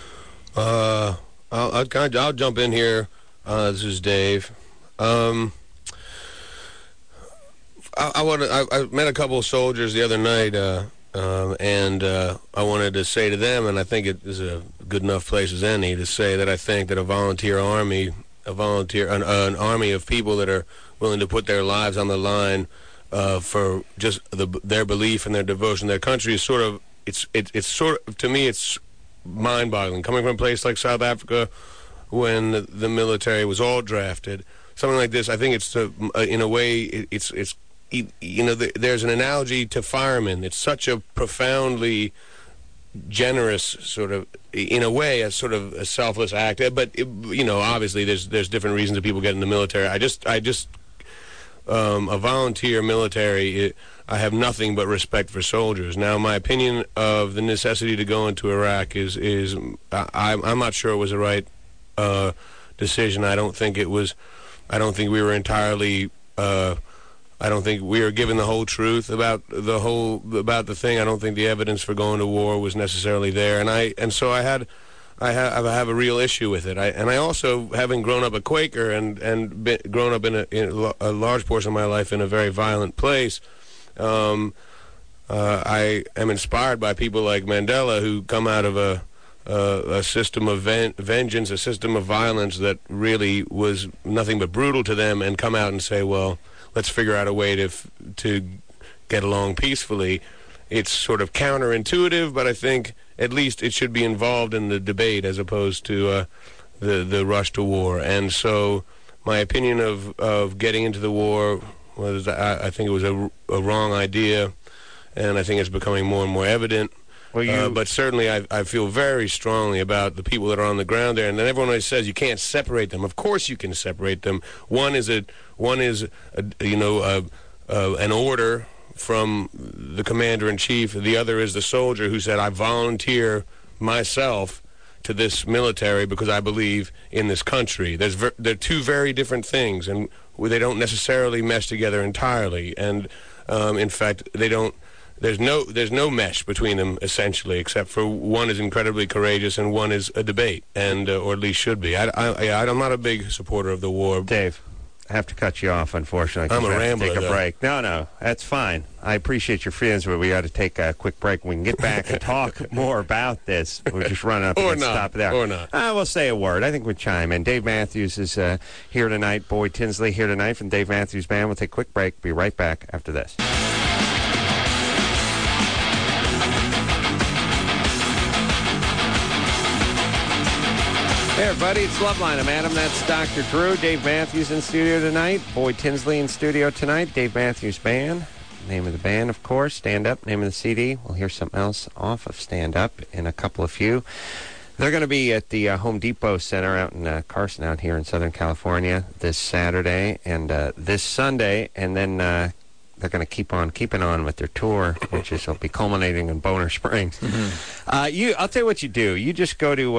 I'll jump in here. This is Dave. I met a couple of soldiers the other night, and I wanted to say to them, and I think it is a good enough place as any, to say that I think that a volunteer army an army of people that are willing to put their lives on the line for just their belief and their devotion to their country is sort of, it's sort of, to me, it's mind-boggling. Coming from a place like South Africa, when the military was all drafted, something like this, I think it's in a way, it's you know, there's an analogy to firemen. It's such a profoundly generous sort of, in a way, a sort of a selfless act. But you know, obviously, there's different reasons that people get in the military. I just a volunteer military. I have nothing but respect for soldiers. Now, my opinion of the necessity to go into Iraq is I'm not sure it was the right decision. I don't think it was. I don't think we were entirely. I don't think we were given the whole truth about the thing. I don't think the evidence for going to war was necessarily there, and so I have a real issue with it. I also, having grown up a Quaker and grown up in a large portion of my life in a very violent place, I am inspired by people like Mandela, who come out of a system of vengeance, a system of violence that really was nothing but brutal to them, and come out and say, well, let's figure out a way to get along peacefully. It's sort of counterintuitive, but I think at least it should be involved in the debate as opposed to the rush to war. And so my opinion of getting into the war was, I think it was a wrong idea, and I think it's becoming more and more evident. Well, but certainly I feel very strongly about the people that are on the ground there. And then everyone always says you can't separate them. Of course you can separate them. One is an order from the commander-in-chief. The other is the soldier who said, I volunteer myself to this military because I believe in this country. They're two very different things, and they don't necessarily mesh together entirely. And in fact, they don't. There's no mesh between them, essentially, except for one is incredibly courageous and one is a debate, and or at least should be. I'm not a big supporter of the war. Dave, I have to cut you off, unfortunately. I'm a rambler. Take a break. No, that's fine. I appreciate your feelings, but we got to take a quick break. We can get back and talk more about this. We're just running up against the top of there. Or not. We'll say a word. I think we chime in. Dave Matthews is here tonight. Boyd Tinsley here tonight from Dave Matthews Band. We'll take a quick break. Be right back after this. Hey, everybody, it's Loveline. I'm Adam. That's Dr. Drew. Dave Matthews in studio tonight. Boyd Tinsley in studio tonight. Dave Matthews Band. Name of the band, of course. Stand Up. Name of the CD. We'll hear something else off of Stand Up in a couple of few. They're going to be at the Home Depot Center out in Carson, out here in Southern California, this Saturday and this Sunday. And then they're going to keep on keeping on with their tour, which will be culminating in Boner Springs. Mm-hmm. I'll tell you what you do. You just go to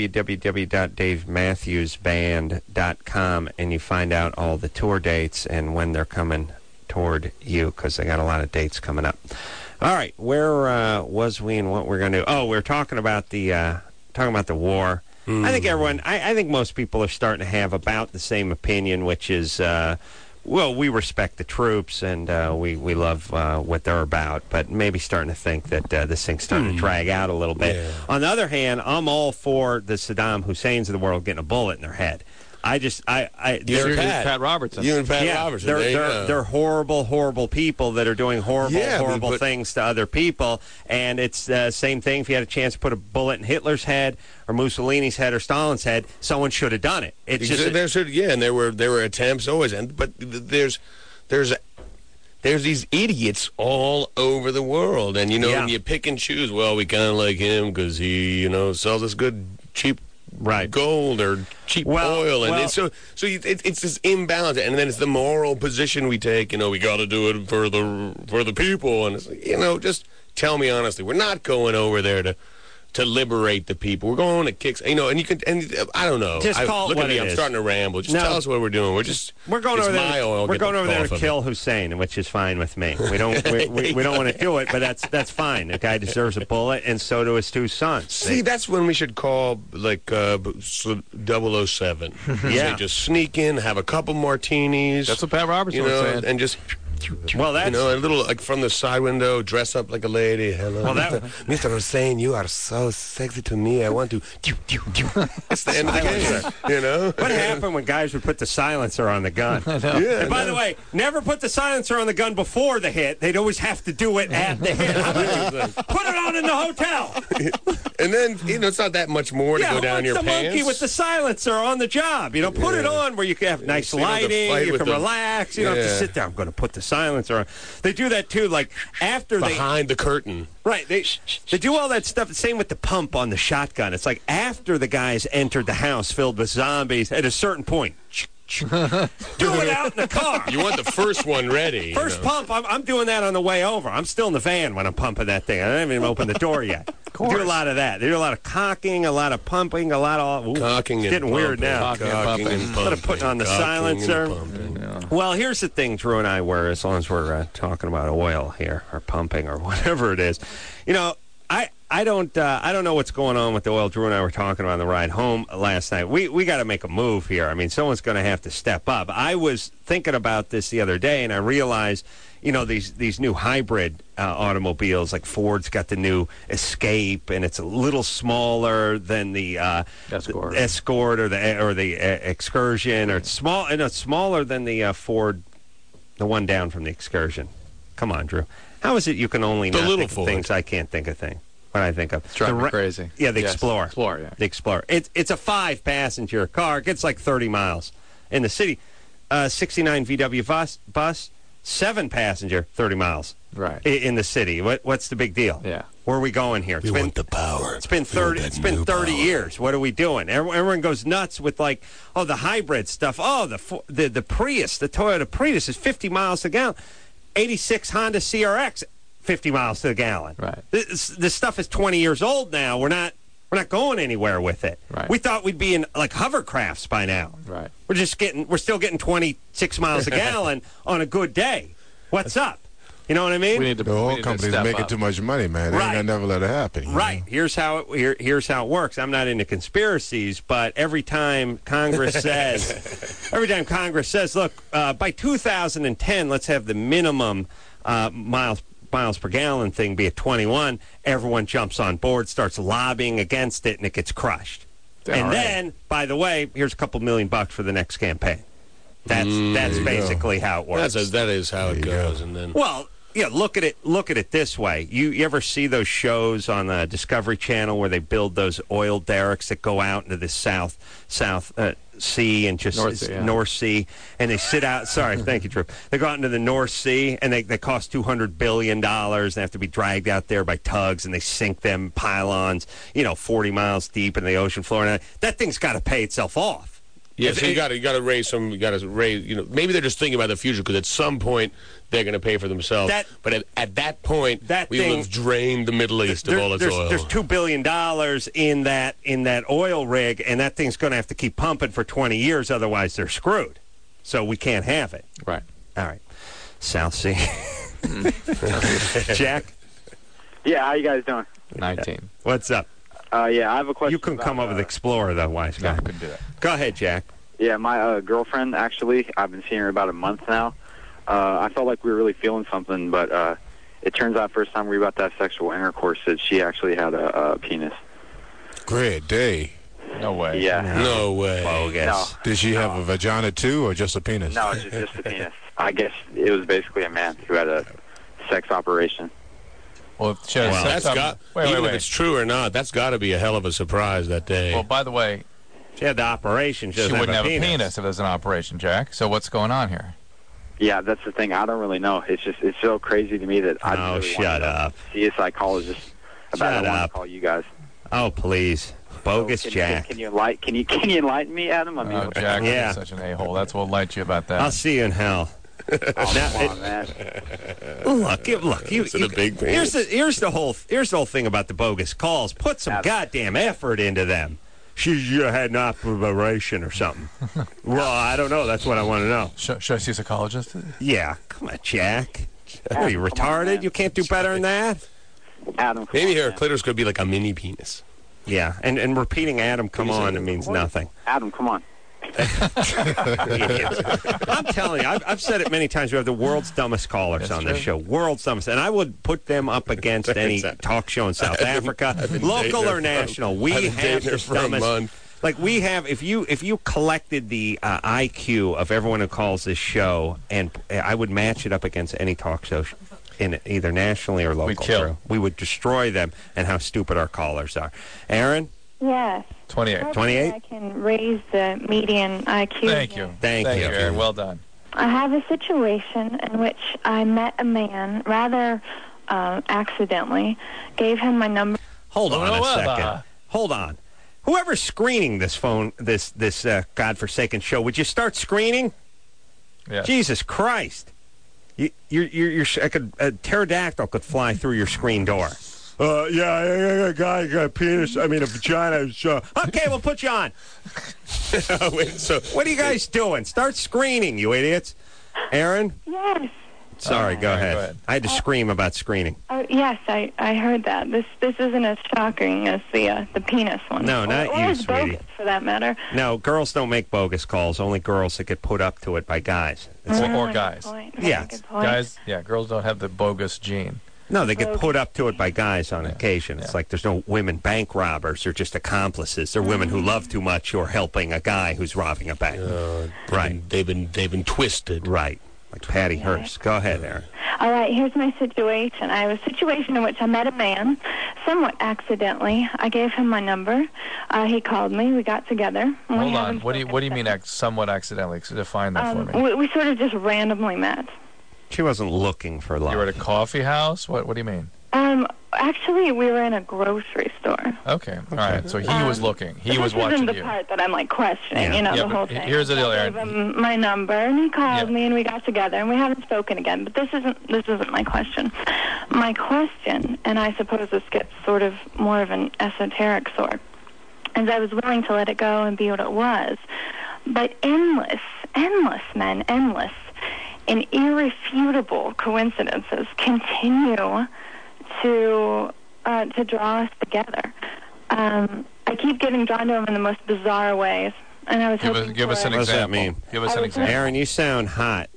www.davematthewsband.com and you find out all the tour dates and when they're coming toward you, because they got a lot of dates coming up. All right, where was we and what we're going to do? Oh, we're talking about the war. Mm. I think most people are starting to have about the same opinion, which is... well, we respect the troops, and we love what they're about, but maybe starting to think that this thing's starting to drag out a little bit. Yeah. On the other hand, I'm all for the Saddam Husseins of the world getting a bullet in their head. Pat Robertson. You and Pat Robertson. They're horrible, horrible people that are doing horrible things to other people. And it's the same thing. If you had a chance to put a bullet in Hitler's head or Mussolini's head or Stalin's head, someone should have done it. It's just and there were attempts always, but there's these idiots all over the world, and when you pick and choose, well, we kind of like him because he sells us good cheap. Right, gold or cheap oil, and it's this imbalance, and then it's the moral position we take. We got to do it for the people, and it's like, just tell me honestly, we're not going over there to liberate the people. We're going to kick, and you can, and I don't know. Just call it what it is. I'm starting to ramble. Just tell us what we're doing. We're going over there. We're going over there to kill Hussein, which is fine with me. We don't we don't want to do it, but that's fine. The guy deserves a bullet, and so do his two sons. See, that's when we should call 007. Yeah, just sneak in, have a couple martinis. That's what Pat Robertson was saying, and just Well, that's... You know, a little, like, from the side window, dress up like a lady. Hello. Well, that... Mr. Hussein, you are so sexy to me. I want to... That's the end of the game, you know? What happened when guys would put the silencer on the gun? Yeah, and by the way, never put the silencer on the gun before the hit. They'd always have to do it at the hit. Put it on in the hotel. And then, you know, it's not that much more to go down your pants. Yeah, the monkey with the silencer on the job. You know, put it on where you can have nice lighting, you can relax. You don't have to sit there. I'm going to put the silencer on. They do that, too, like, after Behind the curtain. Right. They do all that stuff. Same with the pump on the shotgun. It's like after the guys entered the house filled with zombies, at a certain point, do it out in the car. You want the first one ready. First pump, I'm doing that on the way over. I'm still in the van when I'm pumping that thing. I haven't even opened the door yet. They do a lot of that. They do a lot of cocking, a lot of pumping, a lot of... Cocking it's getting weird now. Cocking and pumping. Of putting on the silencer. Well, here's the thing Drew and I were, as long as we're talking about oil here, or pumping, or whatever it is. You know, I don't know what's going on with the oil. Drew and I were talking about on the ride home last night. We got to make a move here. I mean, someone's going to have to step up. I was thinking about this the other day, and I realized, you know, these new hybrid automobiles, like Ford's got the new Escape, and it's a little smaller than the Escort or the Excursion, or it's smaller than the Ford, the one down from the Excursion. Come on, Drew. How is it you can only not think of things? I can't think of things. What I think of. It's driving me crazy. Yeah, the Explorer. Explorer, yeah. The Explorer. It's a 5-passenger car. It gets like 30 miles in the city. 69 VW bus, 7-passenger, 30 miles. Right. In the city. What's the big deal? Yeah. Where are we going here? We want the power. It's been 30 years. What are we doing? Everyone goes nuts with like, oh, the hybrid stuff. Oh, the Prius, the Toyota Prius is 50 miles a gallon. 86 Honda CRX, 50 miles to the gallon. Right. This stuff is 20 years old now. We're not going anywhere with it. Right. We thought we'd be in like hovercrafts by now. Right. We're still getting 26 miles a gallon on a good day. What's up? You know what I mean? The oil company's making too much money, man. They ain't gonna never let it happen. Right. Here's how it works. I'm not into conspiracies, but every time Congress says, look, by 2010, let's have the minimum miles per gallon thing be at 21. Everyone jumps on board, starts lobbying against it, and it gets crushed. Then, by the way, here's a couple $1 million for the next campaign. That's basically how it works. That is how it goes, and then look at it this way. You ever see those shows on the Discovery Channel where they build those oil derricks that go out into the South Sea and just North Sea, and they sit out. Sorry, thank you, Drew. They go out into the North Sea, and they cost $200 billion. They have to be dragged out there by tugs, and they sink them pylons, 40 miles deep in the ocean floor. And that thing's got to pay itself off. Yeah, so you got to raise some. You got to raise. Maybe they're just thinking about the future because at some point they're going to pay for themselves. But at that point, we will have drained the Middle East of all its oil. There's $2 billion in that oil rig, and that thing's going to have to keep pumping for 20 years. Otherwise, they're screwed. So we can't have it. Right. All right. South Sea. Jack. Yeah. How you guys doing? 19. What's up? Yeah, I have a question. You couldn't come up with Explorer, though, wise guy. No, I couldn't do that. Go ahead, Jack. Yeah, my girlfriend, actually, I've been seeing her about a month now. I felt like we were really feeling something, but it turns out first time we were about to have sexual intercourse that she actually had a penis. Great day. No way. Yeah. No way. Bogus. No. Did she have a vagina, too, or just a penis? No, just a penis. I guess it was basically a man who had a sex operation. Well, if she has even if it's true or not, that's got to be a hell of a surprise that day. Well, by the way, she had the operation. She wouldn't have a penis if there's an operation, Jack. So what's going on here? Yeah, that's the thing. I don't really know. It's so crazy to me that I don't really shut up. See a psychologist about it. I want to call you guys. Oh, please. Bogus Jack. Can you enlighten me, Adam? I mean, Jack is such an a-hole. That's what lights you about that. I'll see you in hell. Come on, man. Look. Here's the whole thing about the bogus calls. Put some goddamn effort into them. She had an operation or something. Well, I don't know. That's what I want to know. Should I see a psychologist? Yeah. Come on, Jack. Are you retarded? You can't do better than that? Adam, maybe her clitoris could be like a mini penis. Yeah, and repeating Adam, come on, it means nothing. Adam, come on. I'm telling you, I've said it many times. We have the world's dumbest callers on this show. World's dumbest. And I would put them up against any talk show in South Africa, local or national. We have the dumbest. Like we have, if you collected the IQ of everyone who calls this show, and I would match it up against any talk show in either nationally or local. We'd kill. We would destroy them and how stupid our callers are. Aaron? Yes. 28. 28? I can raise the median IQ. Thank you. Thank you, Aaron. Well done. I have a situation in which I met a man rather accidentally, gave him my number. Hold on a second. Hold on. Whoever's screening this phone, this godforsaken show, would you start screening? Yes. Jesus Christ! You're a pterodactyl could fly through your screen door. A guy got a penis. I mean, a vagina. Okay, we'll put you on. So, what are you guys doing? Start screening, you idiots. Aaron? Yes. Sorry, go ahead. I had to scream about screening. Yes, I heard that. This isn't as shocking as the penis one. No, not you, sweetie. Bogus, for that matter. No, girls don't make bogus calls. Only girls that get put up to it by guys. Or guys. Yeah. Guys, girls don't have the bogus gene. No, they get put up to it by guys on occasion. It's like there's no women bank robbers. They're just accomplices. They're women who love too much who are helping a guy who's robbing a bank. Right. They've been twisted. Right. Like Patty Hearst. Go ahead, Aaron. All right, here's my situation. I have a situation in which I met a man, somewhat accidentally. I gave him my number. He called me. We got together. Hold on. What do you mean somewhat accidentally? Define that for me. We sort of just randomly met. She wasn't looking for love. You were at a coffee house? What do you mean? Actually, we were in a grocery store. Okay. All right. So he was looking. He was watching you. This isn't the part that I'm, questioning, the whole thing. Here's the deal, Aaron. I gave him my number, and he called me, and we got together, and we haven't spoken again. But this isn't my question. My question, and I suppose this gets sort of more of an esoteric sort, is I was willing to let it go and be what it was. But endless men, and irrefutable coincidences continue to draw us together. I keep getting drawn to him in the most bizarre ways, and I was hoping give us an example. What does that mean? Give us an example. Aaron, you sound hot.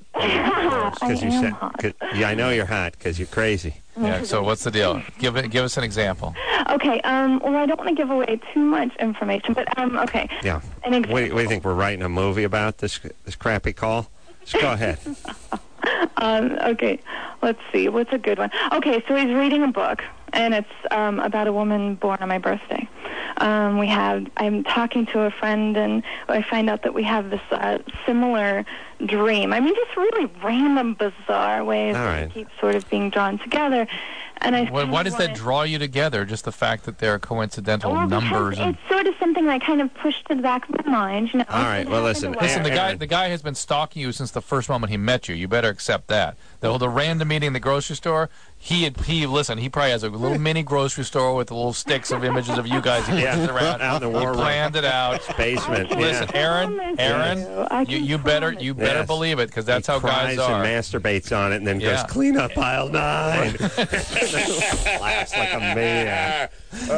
I know you're hot because you're crazy. Yeah. So what's the deal? Give us an example. Okay. Well, I don't want to give away too much information, but okay. Yeah. What do you think? We're writing a movie about this crappy call? Just go ahead. Okay, let's see. What's a good one? Okay, so he's reading a book, and it's about a woman born on my birthday. I'm talking to a friend, and I find out that we have this similar dream. I mean, just really random, bizarre ways that we keep sort of being drawn together. And why does that draw you together? Just the fact that there are coincidental numbers. It's sort of something I kind of pushed to the back of my mind. All right. Well, listen. The guy has been stalking you since the first moment he met you. You better accept that. The random meeting in the grocery store. He probably has a little mini grocery store with the little sticks of images of you guys he pushes around. Out in the war room. Planned it out. Basement. Listen, Aaron, you better believe it, because that's how guys are. He masturbates on it and then goes, clean up aisle 9. Laughs like a maniac.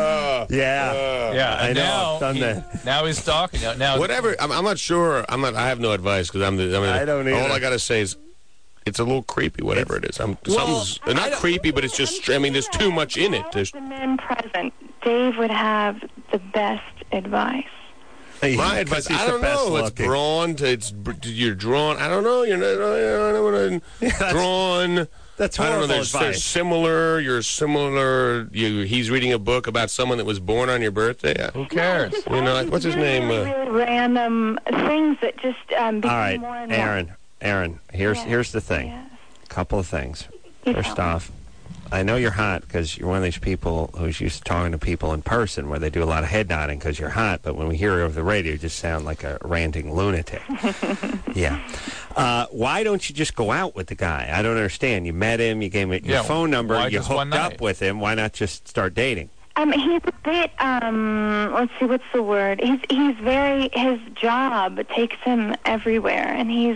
I know. Done that. Now he's stalking. Now whatever. I'm not sure. I have no advice because I don't either. All I gotta say is, it's a little creepy, whatever it is. Something's not creepy, but it's just, there's too much in it. The men present, Dave would have the best advice. My advice, I don't know. You're drawn. I don't know. You're not drawn. That's horrible advice. They're similar. You're similar. He's reading a book about someone that was born on your birthday. Who cares? What's his name? Really random things that just become more and more. Aaron, here's the thing. A couple of things. First off, I know you're hot because you're one of these people who's used to talking to people in person where they do a lot of head nodding because you're hot, but when we hear you over the radio, you just sound like a ranting lunatic. Yeah. Why don't you just go out with the guy? I don't understand. You met him, you gave him your phone number, you hooked up with him. Why not just start dating? He's a bit, let's see, what's the word? He's very, his job takes him everywhere, and he's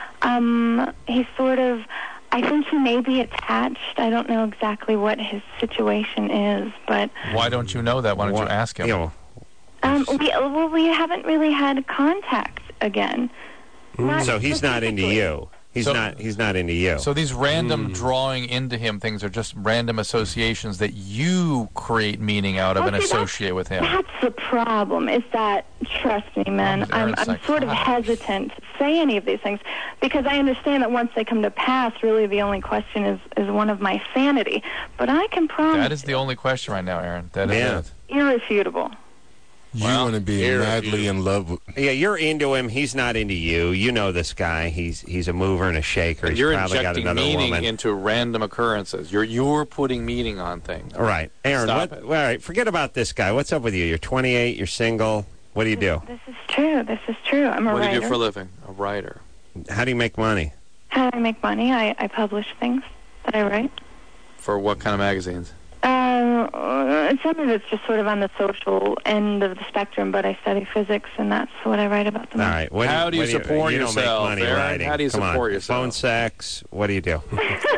sort of, I think he may be attached. I don't know exactly what his situation is, but... Why don't you know that? Why don't you ask him? We haven't really had contact again. So he's not into you. He's not into you. So these random drawing into him things are just random associations that you create meaning out of and associate with him. That's the problem. Is that, trust me, man, I'm sort of hesitant to say any of these things because I understand that once they come to pass, really the only question is one of my sanity. But I can promise. That is the only question right now, Aaron. That is it. Irrefutable. You want to be madly in love with... Yeah, you're into him. He's not into you. You know this guy. He's a mover and a shaker. He's you're probably got injecting another meaning woman. into random occurrences. You're putting meaning on things. All right. Aaron, all right, forget about this guy. What's up with you? You're 28. You're single. What do you do? This is true. I'm a writer. What do you do for a living? A writer. How do you make money? How do I make money? I publish things that I write. For what kind of magazines? It's something that's just sort of on the social end of the spectrum, but I study physics, and that's what I write about. All right. How do you support yourself, You don't make money Aaron? writing. How do you support yourself? Phone sex. What do you do?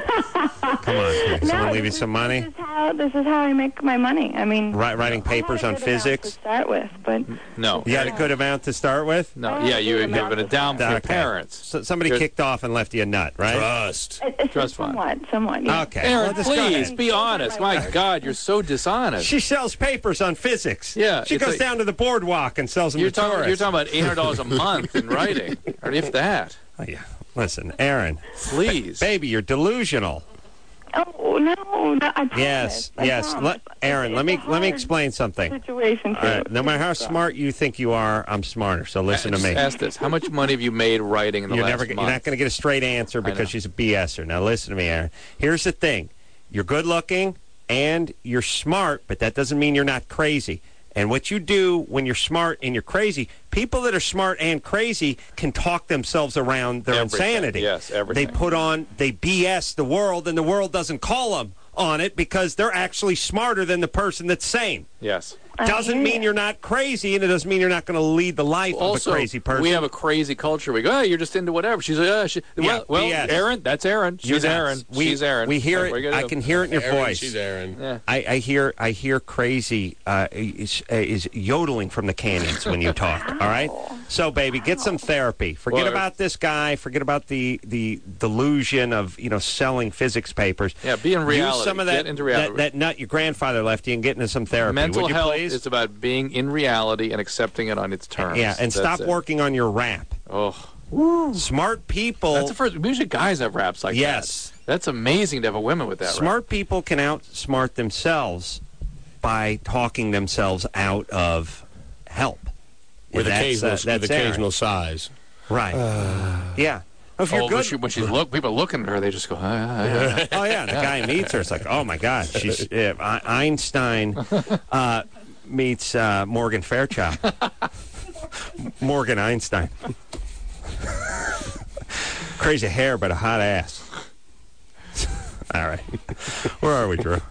Come on. Can someone leave you some money? This is how I make my money. I mean... Writing papers on physics? To start with, but... No. You got a good amount to start with? No. Yeah, you have it down for your parents. So somebody kicked off and left you a nut, right? Trust fund. Somewhat, yeah. Okay. Aaron, please, be honest. My God, you're so dishonest. She sells papers on physics. Yeah. She goes down to the boardwalk and sells them to tourists. You're talking about $800 a month in writing, or if that. Oh, yeah. Listen, Aaron. Please. Baby, you're delusional. Oh, no, I promise. Yes. Aaron, let me explain something. Situation too. No matter how smart you think you are, I'm smarter, so listen to me. Ask this. How much money have you made writing in the last month? You're not going to get a straight answer because she's a BSer. Now listen to me, Aaron. Here's the thing. You're good looking and you're smart, but that doesn't mean you're not crazy. And what you do when you're smart and you're crazy, people that are smart and crazy can talk themselves around their insanity. Yes, everything. They BS the world, and the world doesn't call them on it because they're actually smarter than the person that's sane. Yes. Doesn't mean you're not crazy, and it doesn't mean you're not going to lead the life of a crazy person. We have a crazy culture. We go, you're just into whatever. She's like, well, Aaron, that's Aaron. She's Aaron. She's Aaron. We hear it. I can hear it in your voice. She's Aaron. Yeah. I hear crazy is yodeling from the canyons when you talk. All right. So, baby, get some therapy. Forget about this guy. Forget about the delusion of selling physics papers. Yeah, be in reality. Use some of that, get into reality. that nut your grandfather left you and get into some therapy. Mental Would you health please? is about being in reality and accepting it on its terms. Yeah, and stop working on your rap. Oh. Woo. Smart people. That's the first. Usually guys have raps like that. Yes. That's amazing to have a women with that Smart people can outsmart themselves by talking themselves out of help. With occasional sighs. Right. Yeah. If you're good, when people are looking at her, they just go, Oh, yeah. The guy meets her. It's like, oh, my God. She's Einstein meets Morgan Fairchild. Morgan Einstein. Crazy hair, but a hot ass. All right. Where are we, Drew?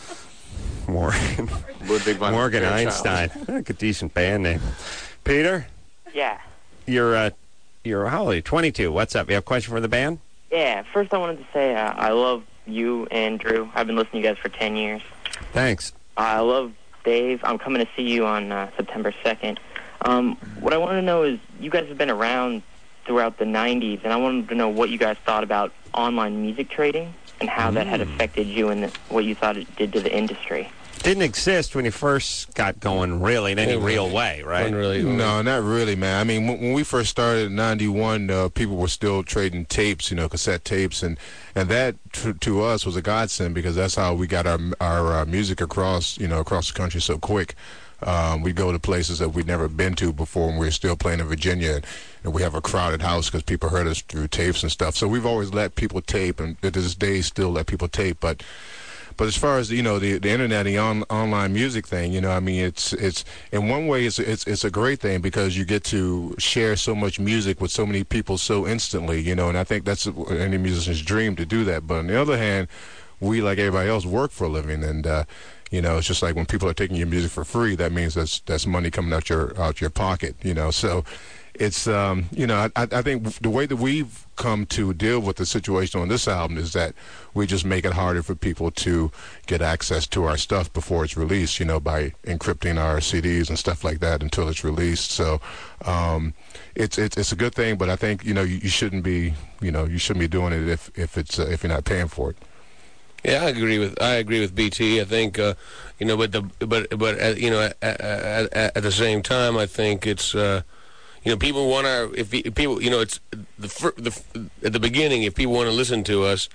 Morgan Einstein. Like a decent band name. Peter? Yeah. You're how old are you? 22. What's up? You have a question for the band? Yeah. First, I wanted to say I love you and Drew. I've been listening to you guys for 10 years. Thanks. I love Dave. I'm coming to see you on September 2nd. What I want to know is you guys have been around throughout the 90s, and I wanted to know what you guys thought about online music trading and how that had affected you and what you thought it did to the industry. Didn't exist when you first got going, really, in any real way, right? No, not really, man. I mean, when we first started in '91, people were still trading tapes, cassette tapes, and that to us was a godsend because that's how we got our music across the country so quick. We'd go to places that we'd never been to before, and we were still playing in Virginia, and we have a crowded house because people heard us through tapes and stuff. So we've always let people tape, and to this day still let people tape, But as far as the internet, the online music thing, I mean, it's in one way it's a great thing because you get to share so much music with so many people so instantly, and I think that's any musician's dream to do that. But on the other hand, we, like everybody else, work for a living, and You know, it's just like when people are taking your music for free, that means that's money coming out your pocket. You know, so it's you know, I think the way that we've come to deal with the situation on this album is that we just make it harder for people to get access to our stuff before it's released, you know, by encrypting our CDs and stuff like that until it's released. So it's a good thing, but I think, you know, you shouldn't be doing it if you're not paying for it. Yeah, I agree with BT. I think you know, but you know, at the same time, I think it's you know, people want to, people, you know, it's at the beginning, if people want to listen to us,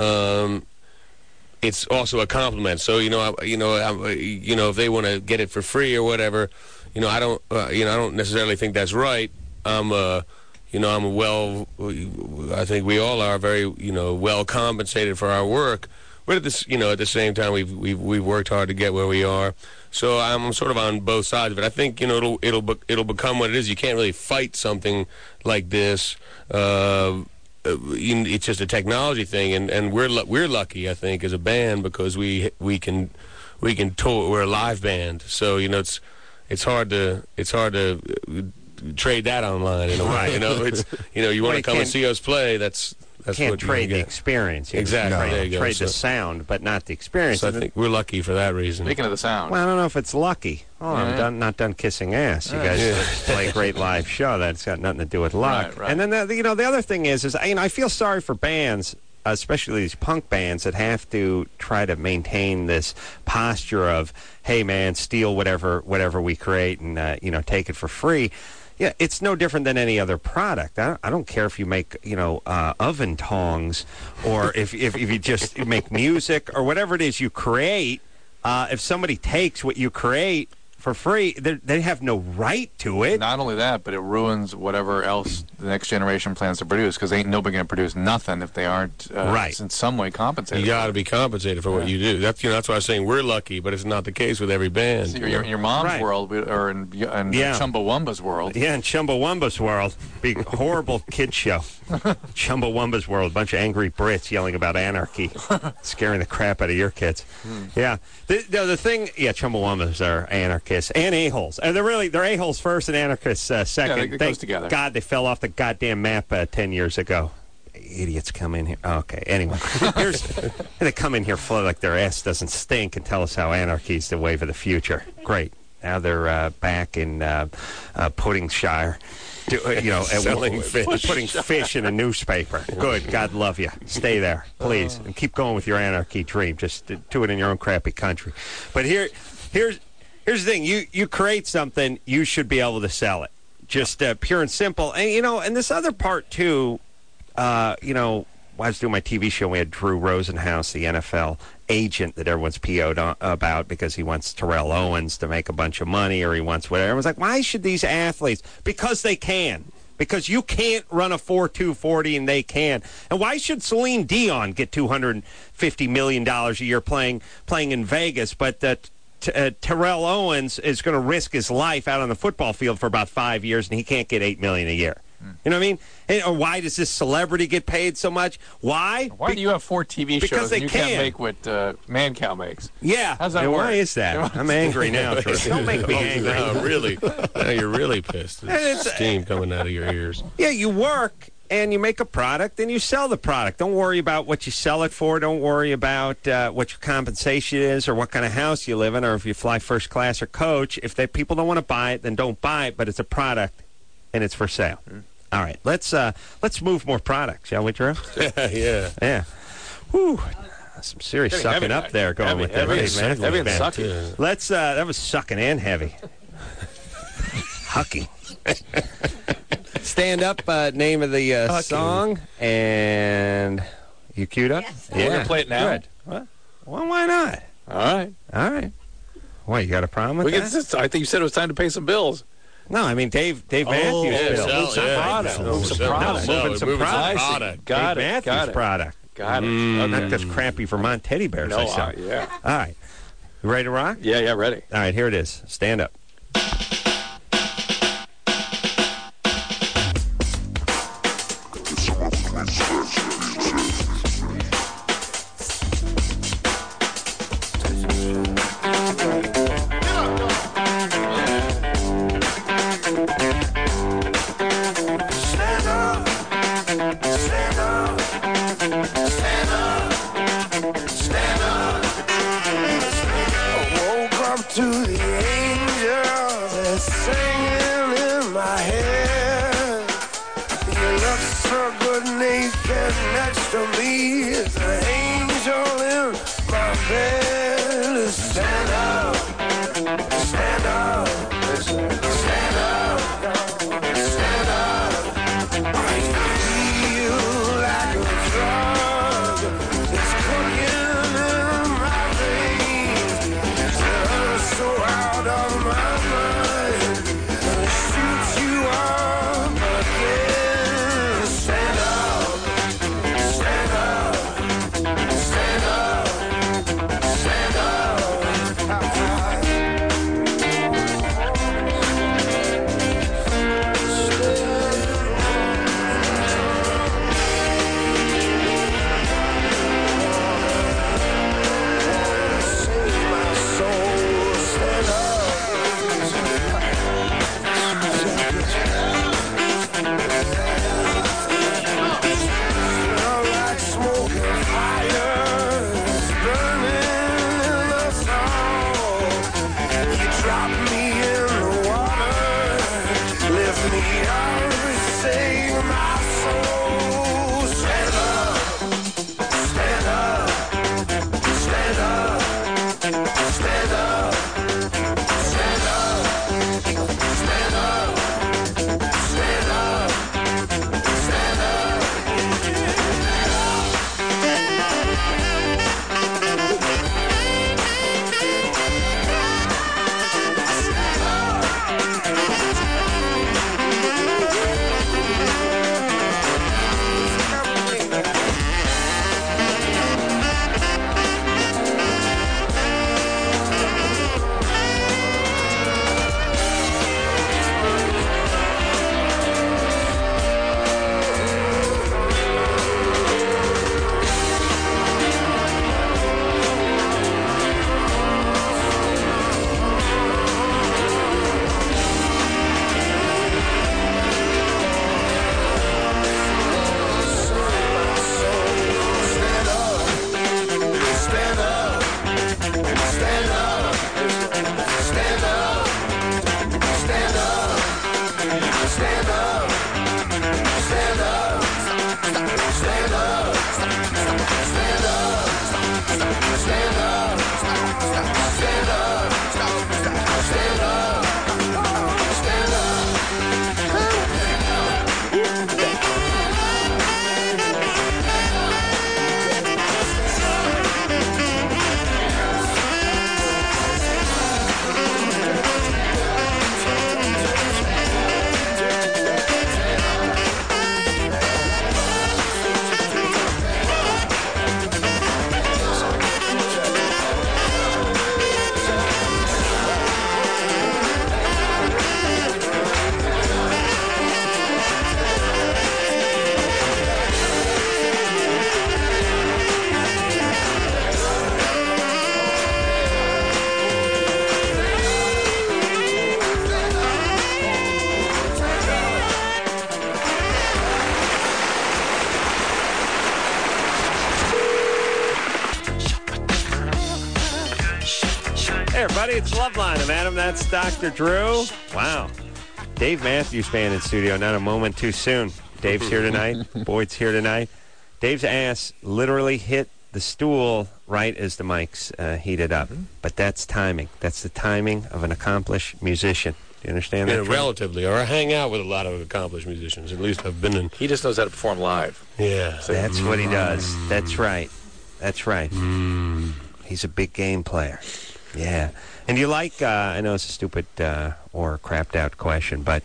it's also a compliment. So, you know, if they want to get it for free or whatever, you know, I don't necessarily think that's right. I think we all are very, you know, well compensated for our work. But at the same time, we've worked hard to get where we are. So I'm sort of on both sides of it. I think, you know, it'll become what it is. You can't really fight something like this. It's just a technology thing, and we're lucky, I think, as a band, because we can tour. We're a live band, so, you know, it's hard to trade that online in a way. You know, it's, you know, you want to come and see us play. That's can't trade the experience. Exactly. Trade the sound, but not the experience. So I think we're lucky for that reason. Speaking of the sound. Well, I don't know if it's lucky. I'm not done kissing ass. You guys play a great live show. That's got nothing to do with luck. Right. And then, the other thing is you know, I feel sorry for bands, especially these punk bands, that have to try to maintain this posture of, hey, man, steal whatever we create and, you know, take it for free. Yeah, it's no different than any other product. I don't care if you make, you know, oven tongs, or if you just make music or whatever it is you create. If somebody takes what you create for free, they have no right to it. Not only that, but it ruins whatever else the next generation plans to produce, because ain't nobody going to produce nothing if they aren't in some way compensated. You got to be compensated for what you do. That's why I was saying we're lucky, but it's not the case with every band. So in your mom's world, or in Chumbawamba's world. Yeah, in Chumbawamba's world, big horrible kid show. Chumbawamba's world, a bunch of angry Brits yelling about anarchy, scaring the crap out of your kids. Yeah, the thing, Chumbawambas are anarchists and a-holes. They're a-holes first and anarchists second. Yeah, it goes together. God, they fell off the goddamn map 10 years ago. Idiots come in here. Okay, anyway. They come in here like their ass doesn't stink and tell us how anarchy is the wave of the future. Great. Now they're back in Puddingshire. You know, selling fish. Putting fish in a newspaper. Good. God love you. Stay there, please. And keep going with your anarchy dream. Just do it in your own crappy country. But here's the thing. You create something, you should be able to sell it. Just pure and simple. And, you know, and this other part, too, you know, I was doing my TV show. We had Drew Rosenhaus, the NFL agent that everyone's PO'd about because he wants Terrell Owens to make a bunch of money, or he wants whatever. I was like, why should these athletes? Because they can. Because you can't run a 4.2 40 and they can. And why should Celine Dion get $250 million a year playing in Vegas, but Terrell Owens is going to risk his life out on the football field for about 5 years, and he can't get $8 million a year? You know what I mean? Or why does this celebrity get paid so much? Why? Why do you have 4 TV shows and you can't make what Man-Cow makes? Yeah. How's that work? Why is that? I'm angry now. Don't make me angry. No, really. Now you're really pissed. There's steam coming out of your ears. Yeah, you work and you make a product and you sell the product. Don't worry about what you sell it for. Don't worry about what your compensation is or what kind of house you live in or if you fly first class or coach. If people don't want to buy it, then don't buy it, but it's a product and it's for sale. All right, let's move more product, shall we, Drew? Yeah. Whew. Some serious sucking up there going with that. Heavy and sucking. Let's, that was sucking and heavy. Hucky. Stand Up, name of the song, and you queued up? Yes. Yeah. We're going to play it now? Good. What? Well, why not? All right. What, you got a problem with that? I think you said it was time to pay some bills. No, I mean Dave Matthews. Move some product. Got it. Product. Got it. Not this crappy Vermont teddy bears I saw. Yeah. All right. You ready to rock? Yeah, ready. All right, here it is. Stand Up. up to the angel that's singing in my head. You look so good naked next to me. It's an angel in my bed. Stand up, stand up, stand up, stand up. I feel like a drug that's cooking in my veins. I'm so out of my mind. Shoot you up again. Stand up, stand up, stand up, stand up. Hey, everybody, it's Loveline. I'm Adam. That's Dr. Drew. Wow. Dave Matthews Band in studio. Not a moment too soon. Dave's here tonight. Boyd's here tonight. Dave's ass literally hit the stool right as the mics heated up. But that's timing. That's the timing of an accomplished musician. Do you understand that? Relatively. Or I hang out with a lot of accomplished musicians. At least I've been in. He just knows how to perform live. Yeah. So that's what he does. That's right. That's right. He's a big game player. Yeah. And you like, I know it's a stupid or crapped out question, but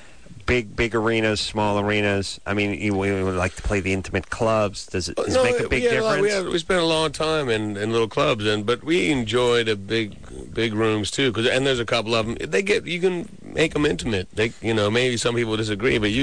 big arenas, small arenas. I mean, you would like to play the intimate clubs. Does it make a big difference? We spent a long time in little clubs, but we enjoy the big rooms too. And there's a couple of them. You can make them intimate. Maybe some people disagree, but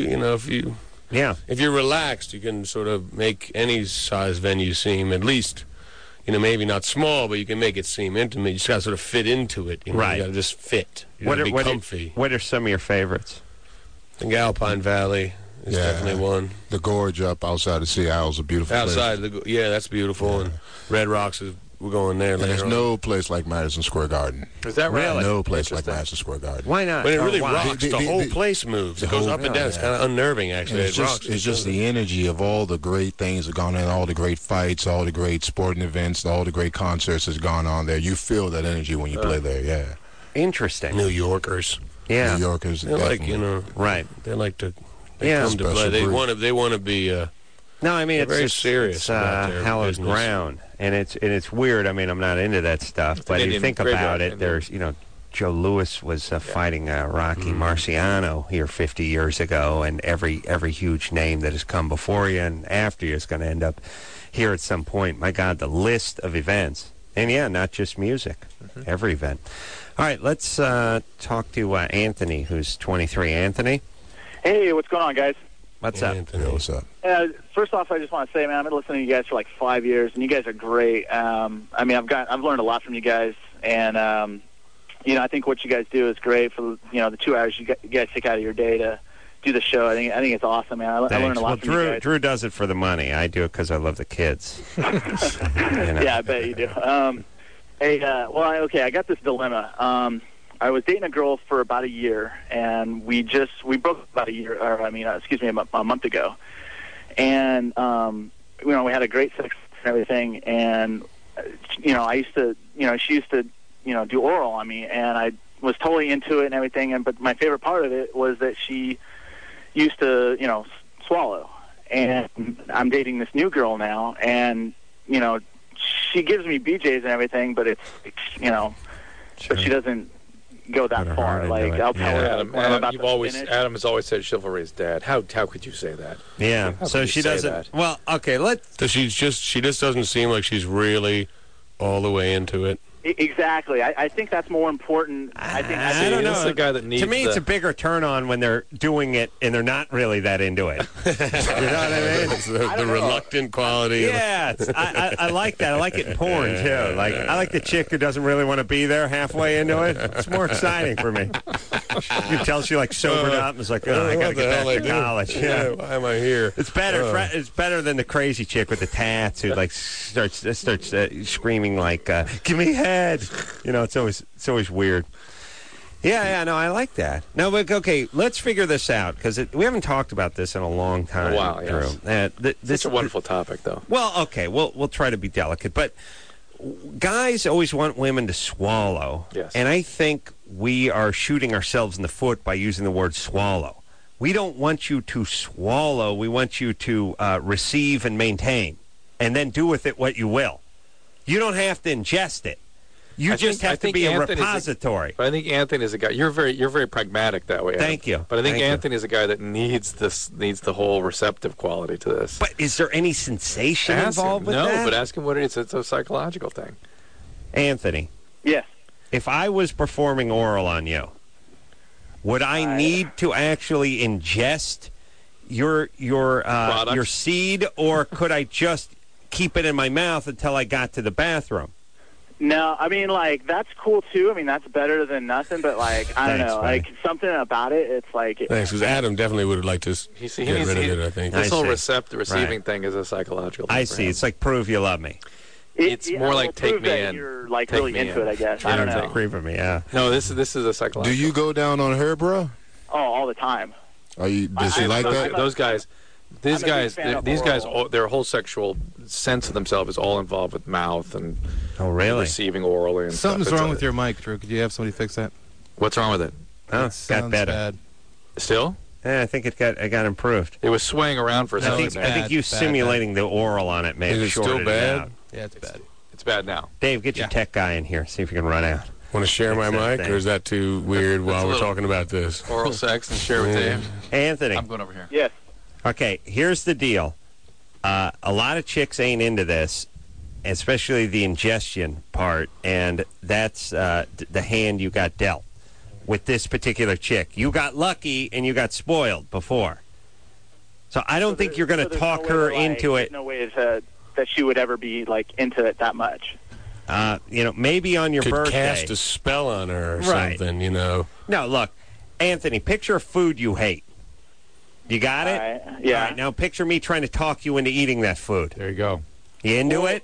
if you're relaxed, you can sort of make any size venue seem at least. Maybe not small, but you can make it seem intimate. You just got to sort of fit into it. Right. You got to just fit. You got to be comfy. What are some of your favorites? I think Alpine Valley is definitely one. The Gorge up outside of Seattle is a beautiful place. That's beautiful. Yeah. And Red Rocks is going there. There's no place like Madison Square Garden. Is that right? No place like Madison Square Garden. Why not? But it really rocks. The whole place moves. It goes up and down. It's kind of unnerving, actually. It's just the energy of all the great things that have gone on, all the great fights, all the great sporting events, all the great concerts that's gone on there. You feel that energy when you play there, yeah. Interesting. New Yorkers. Yeah. New Yorkers. They're like, right. They like to come to play. They want to be... no, I mean, it's very serious about their hallowed business. ground, and it's weird. I mean, I'm not into that stuff, but you think about it. There's, Joe Louis was fighting Rocky Marciano here 50 years ago, and every huge name that has come before you and after you is going to end up here at some point. My God, the list of events, and not just music, every event. All right, let's talk to Anthony, who's 23. Anthony? Hey, what's going on, guys? What's up? Anthony, what's up? First off, I just want to say, man, I've been listening to you guys for like 5 years, and you guys are great. I mean, I've learned a lot from you guys, and I think what you guys do is great for the 2 hours you guys take out of your day to do the show. I think it's awesome, man. I learned a lot from you guys. Drew does it for the money. I do it because I love the kids. Yeah, I bet you do. I got this dilemma. I was dating a girl for about a year, and we broke about a month ago. And we had a great sex and everything, and she used to do oral on me, and I was totally into it and everything. But my favorite part of it was that she used to swallow. And I'm dating this new girl now, and she gives me BJs and everything, but but she doesn't go that far. Like, I'll tell her Adam has always said chivalry is dead. How could you say that? Yeah. So she doesn't. That? Well, okay. She just doesn't seem like she's really all the way into it. Exactly. I think that's more important. I don't know. This is the guy that needs. To me, it's a bigger turn on when they're doing it and they're not really that into it. You know what I mean? It's the reluctant quality. Yeah, I like that. I like it in porn too. Like, I like the chick who doesn't really want to be there halfway into it. It's more exciting for me. You can tell she sobered up and was like, I got to get back to college. Yeah, why am I here? It's better. It's better than the crazy chick with the tats who starts screaming like, "Give me head." It's always weird. Yeah, no, I like that. No, but okay, let's figure this out, because we haven't talked about this in a long time. Wow, yes. Drew. This is a wonderful topic, though. Well, okay, we'll try to be delicate, but guys always want women to swallow. Yes. And I think we are shooting ourselves in the foot by using the word swallow. We don't want you to swallow. We want you to receive and maintain, and then do with it what you will. You don't have to ingest it. You just have to be a repository. But I think Anthony is a guy. You're very pragmatic that way. Adam. Thank you. But I think Anthony is a guy that needs the whole receptive quality to this. But is there any sensation involved with that? No, but ask him what it is. It's a psychological thing. Anthony. Yes. If I was performing oral on you, would I need to actually ingest your seed, or could I just keep it in my mouth until I got to the bathroom? No, I mean, that's cool, too. I mean, that's better than nothing, but, I don't know. Buddy. Something about it, it's like... Thanks, because Adam definitely would have liked to get rid of it, I think. This whole receiving thing is a psychological thing. I see. It's like prove you love me. It's more like take me in. You're, really into it, I guess. I don't know. Prove me, yeah. No, this is a psychological... Do you go down on her, bro? Oh, all the time. Does she like that? Those guys... These guys, their whole sexual sense of themselves is all involved with mouth and receiving orally. And something's wrong with your mic, Drew. Could you have somebody fix that? What's wrong with it? Oh, it got better. Bad. Still? Yeah, I think it got improved. It was swaying around for a second. I think you simulating the oral on it may have shorted still bad? it out. Yeah, it's bad. It's bad now. Dave, get your tech guy in here. See if you can run out. Want to share my mic, or is that too weird while we're talking about this? Oral sex and share with Dave. Anthony. I'm going over here. Yes. Okay, here's the deal. A lot of chicks ain't into this, especially the ingestion part, and that's the hand you got dealt with this particular chick. You got lucky and you got spoiled before. So I don't think you're going to talk her into it. There's no way that she would ever be, into it that much. Maybe on your birthday. Cast a spell on her or something, No, look, Anthony, picture a food you hate. You got it? Yeah. All right, now picture me trying to talk you into eating that food. There you go. You into it?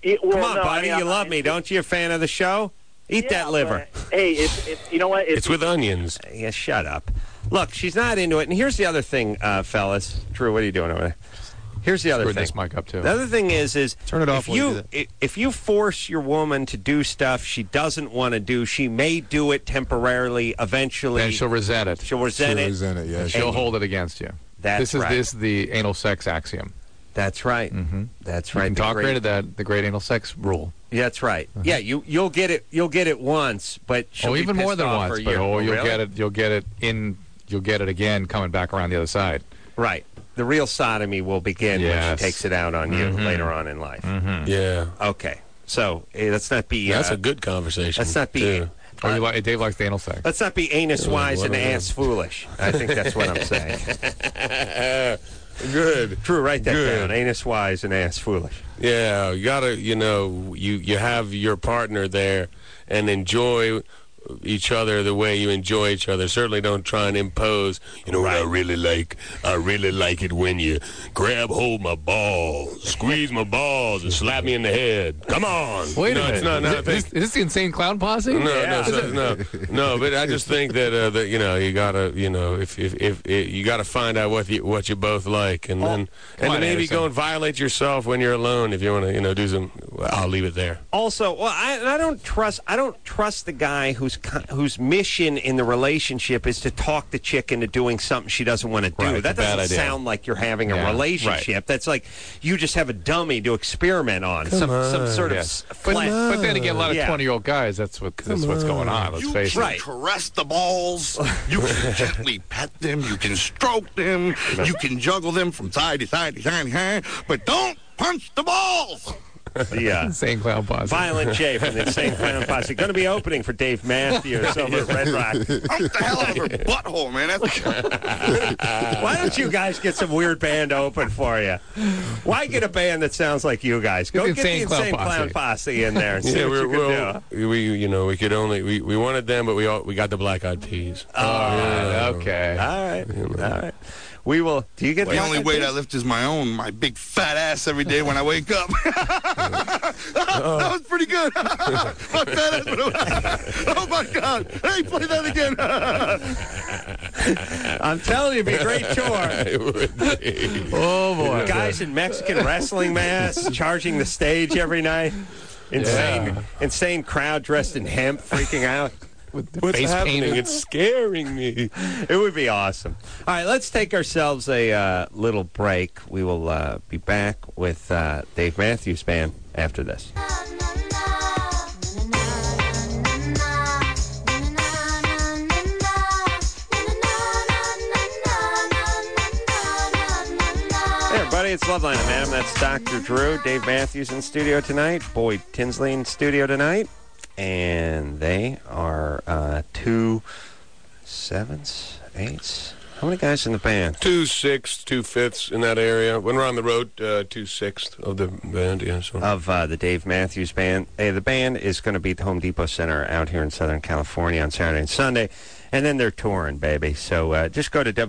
Come on, buddy. You love me, don't you? A fan of the show? Eat that liver. Hey, it's you know what? It's with onions. Yeah, shut up. Look, she's not into it. And here's the other thing, fellas. Drew, what are you doing over there? Here's the other thing. This mic up too. The other thing is turn it off. If you force your woman to do stuff she doesn't want to do, she may do it temporarily. Eventually, and she'll resent it. She'll resent it. Yeah. And she'll hold it against you. This is the anal sex axiom. That's right. Mm-hmm. That's right. Doc created that, the great anal sex rule. Yeah, that's right. Yeah, you'll get it. You'll get it once, but she'll even be more than once. But you'll get it again coming back around the other side. Right. The real sodomy will begin when she takes it out on you later on in life. Mm-hmm. Yeah. Okay. So let's not be. That's a good conversation. Let's not be. Dave likes the anal sex. Let's not be anus wise and ass foolish. I think that's what I'm saying. Good. True. Write that down. Anus wise and ass foolish. Yeah. You gotta. You have your partner there and enjoy each other the way you enjoy each other. Certainly don't try and impose. What I really like? I really like it when you hold my balls, squeeze my balls, and slap me in the head. Come on. Wait a minute. Is this the Insane Clown Posse? No. But I just think that you gotta if you gotta find out what you both like, and then maybe go and violate yourself when you're alone if you want to do some. I'll leave it there. Also, I don't trust the guy whose mission in the relationship is to talk the chick into doing something she doesn't want to do. Right, that doesn't sound like you're having a relationship. Right. That's like you just have a dummy to experiment on. Some sort of flesh. But then again, a lot of 20-year-old guys, that's what's going on. Let's face it. You can caress the balls. You can gently pet them. You can stroke them. You can juggle them from side to side to side to side. But don't punch the balls. Yeah. Insane Clown Posse. Violent J from the Insane Clown Posse. Going to be opening for Dave Matthews over at Red Rock. Pump the hell out of her butthole, man. Why don't you guys get some weird band open for you? Why get a band that sounds like you guys? Go get the Insane Clown Posse in there and see what you can do. We could only we wanted them, but we got the Black Eyed Peas. Okay. All right. We will. Do you get the only weight I lift is my big fat ass every day when I wake up. That was pretty good. My fat ass. Oh my God! Hey, play that again. I'm telling you, it'd be a great tour. It would be. Oh boy! Guys in Mexican wrestling masks charging the stage every night. Insane crowd dressed in hemp, freaking out. What's happening? It's scaring me. It would be awesome. All right, let's take ourselves a little break. We will be back with Dave Matthews Band after this. Hey, everybody, it's Loveline, man. That's Dr. Drew. Dave Matthews in studio tonight. Boyd Tinsley in studio tonight. And they are 2 7s, 8s. How many guys in the band? 2 6, 2 5 in that area. When we're on the road, 2 6 of the band. Yeah, so. Of the Dave Matthews Band. Hey, the band is going to be at the Home Depot Center out here in Southern California on Saturday and Sunday. And then they're touring, baby. So just go to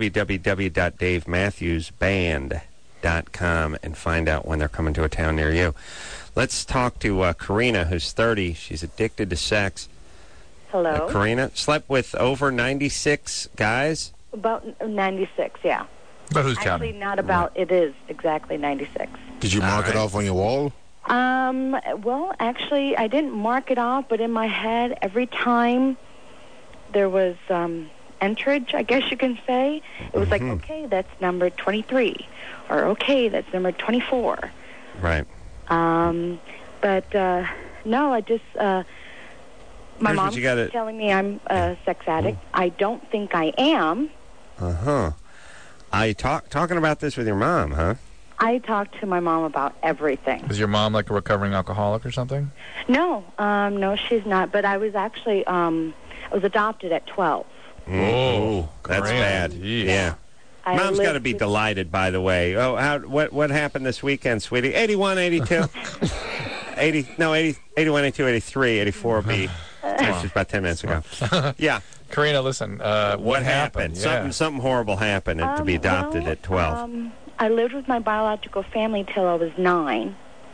www.davematthewsband.com and find out when they're coming to a town near you. Let's talk to Karina, who's 30. She's addicted to sex. Hello. Karina, slept with over 96 guys? About 96, yeah. But who's counting? Actually, not about. It is exactly 96. Did you mark it off on your wall? Well, actually, I didn't mark it off, but in my head, every time there was enterage, I guess you can say, it was like, okay, that's number 23, or okay, that's number 24. Right. But no, I just my mom's telling me I'm a sex addict. I don't think I am. Are you talking about this with your mom, huh? I talk to my mom about everything. Is your mom like a recovering alcoholic or something? No, no, she's not. But I was actually I was adopted at 12. Oh, that's bad. Yeah. Mom's got to be delighted, by the way. Oh, what happened this weekend, sweetie? 81, 82? 81, 82, 83, 84 will be just about 10 minutes ago. Yeah. Karina, listen, what happened? Something horrible happened to be adopted at 12. I lived with my biological family till I was 9.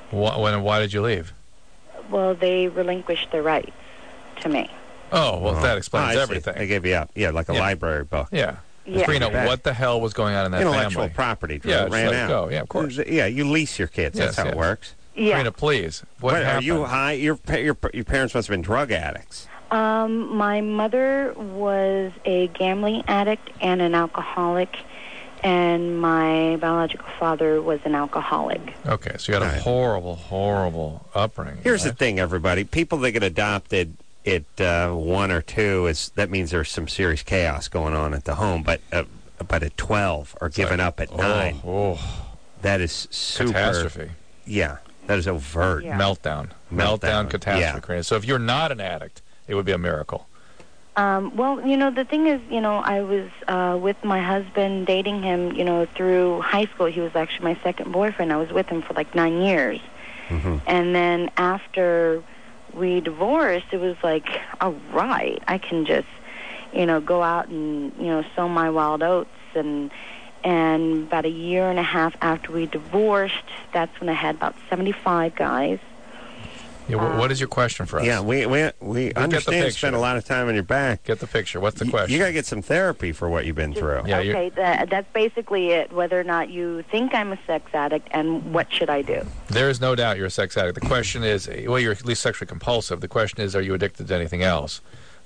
Why did you leave? Well, they relinquished their rights to me. Oh, well, that explains everything. They gave you up. Yeah, like a library book. Yeah. Yeah. Karina, what the hell was going on in that Intellectual family? property ran out. Go. Yeah, of course. Yeah, you lease your kids. That's how it works. Yeah. Karina, please. What happened? Are you high? Your parents must have been drug addicts. My mother was a gambling addict and an alcoholic, and my biological father was an alcoholic. Okay, so you had a horrible, horrible upbringing. Here's the thing, everybody. People that get adopted at 1 or 2, that means there's some serious chaos going on at the home. But at 12 or given up at 9, that is super catastrophe. Yeah, that is overt meltdown catastrophe. Yeah. So if you're not an addict, it would be a miracle. Well, the thing is, I was with my husband, dating him, through high school. He was actually my second boyfriend. I was with him for like 9 years. Mm-hmm. And then after we divorced, it was like, all right, I can just, go out and, sow my wild oats. And about a year and a half after we divorced, that's when I had about 75 guys. Yeah, what is your question for us? Yeah, we understand you spend a lot of time on your back. Get the picture. What's the question? You got to get some therapy for what you've been through. Yeah, okay, that's basically it, whether or not you think I'm a sex addict and what should I do. There is no doubt you're a sex addict. The question is, well, you're at least sexually compulsive. The question is, are you addicted to anything else?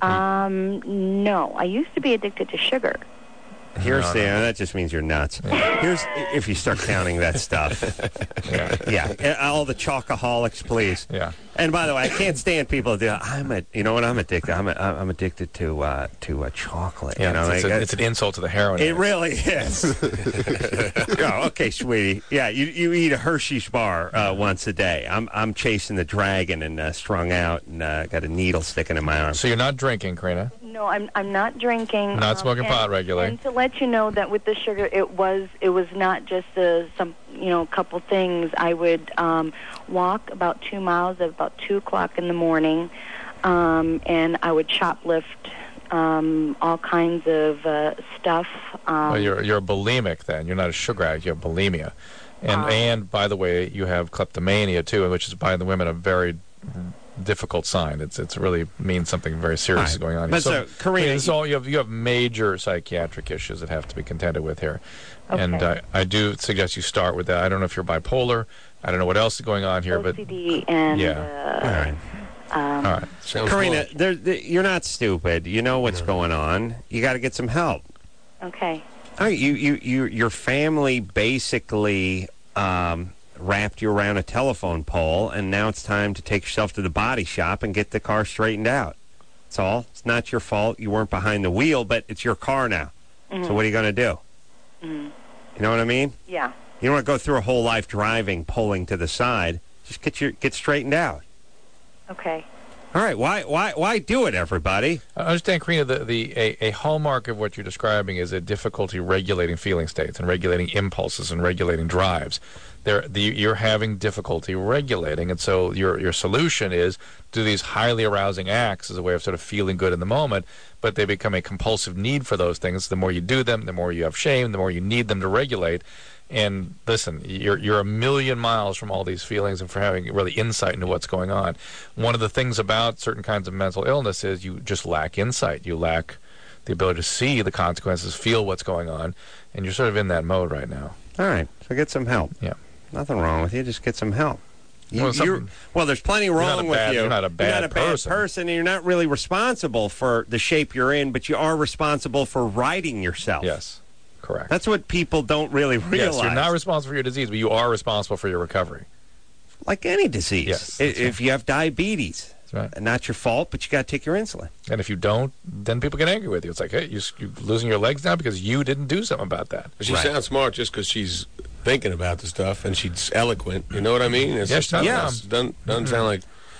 No. I used to be addicted to sugar. That just means you're nuts. Yeah. Here's if you start counting that stuff. Yeah. All the chocoholics, please. Yeah. And by the way, I can't stand people that do. You know what I'm addicted? I'm addicted to chocolate. Yeah, it's an insult to the heroin. It really is. Okay, sweetie. Yeah, you eat a Hershey's bar once a day. I'm chasing the dragon and strung out and got a needle sticking in my arm. So you're not drinking, Karina? No, I'm not drinking. Not smoking pot regularly. And to let you know that with the sugar, it was not just some couple things. I would walk about 2 miles at about 2 o'clock in the morning, and I would shoplift all kinds of stuff. Well, you're bulimic then. You're not a sugar addict. You have bulimia, and by the way, you have kleptomania too, which is by the women a very difficult sign. It's really means something very serious is going on here. So, Karina, you have major psychiatric issues that have to be contended with here, okay. And I do suggest you start with that. I don't know if you're bipolar. I don't know what else is going on here, OCD and all right. Karina, you're not stupid. You know what's going on. You got to get some help. Okay. All right, your family basically wrapped you around a telephone pole, and now it's time to take yourself to the body shop and get the car straightened out. That's all. It's not your fault. You weren't behind the wheel, but it's your car now. Mm-hmm. So what are you going to do? Mm-hmm. You know what I mean? Yeah. You don't want to go through a whole life driving, pulling to the side. Just get straightened out. Okay. All right. Why do it, everybody? I understand, Karina, a hallmark of what you're describing is a difficulty regulating feeling states and regulating impulses and regulating drives. You're having difficulty regulating, and so your solution is do these highly arousing acts as a way of sort of feeling good in the moment, but they become a compulsive need for those things. The more you do them, the more you have shame, the more you need them to regulate. And listen, you're a million miles from all these feelings and from having really insight into what's going on. One of the things about certain kinds of mental illness is you just lack insight. You lack the ability to see the consequences, feel what's going on, and you're sort of in that mode right now. All right, so get some help. Yeah. Nothing wrong with you. Just get some help. There's plenty wrong with you. You're not a bad person, and you're not really responsible for the shape you're in, but you are responsible for righting yourself. Yes, correct. That's what people don't really realize. Yes, you're not responsible for your disease, but you are responsible for your recovery. Like any disease. Yes. If you have diabetes, that's right. Not your fault, but you got to take your insulin. And if you don't, then people get angry with you. It's like, hey, you're losing your legs now because you didn't do something about that. She sounds smart just because she's thinking about the stuff and she's eloquent. You know what I mean? Doesn't sound like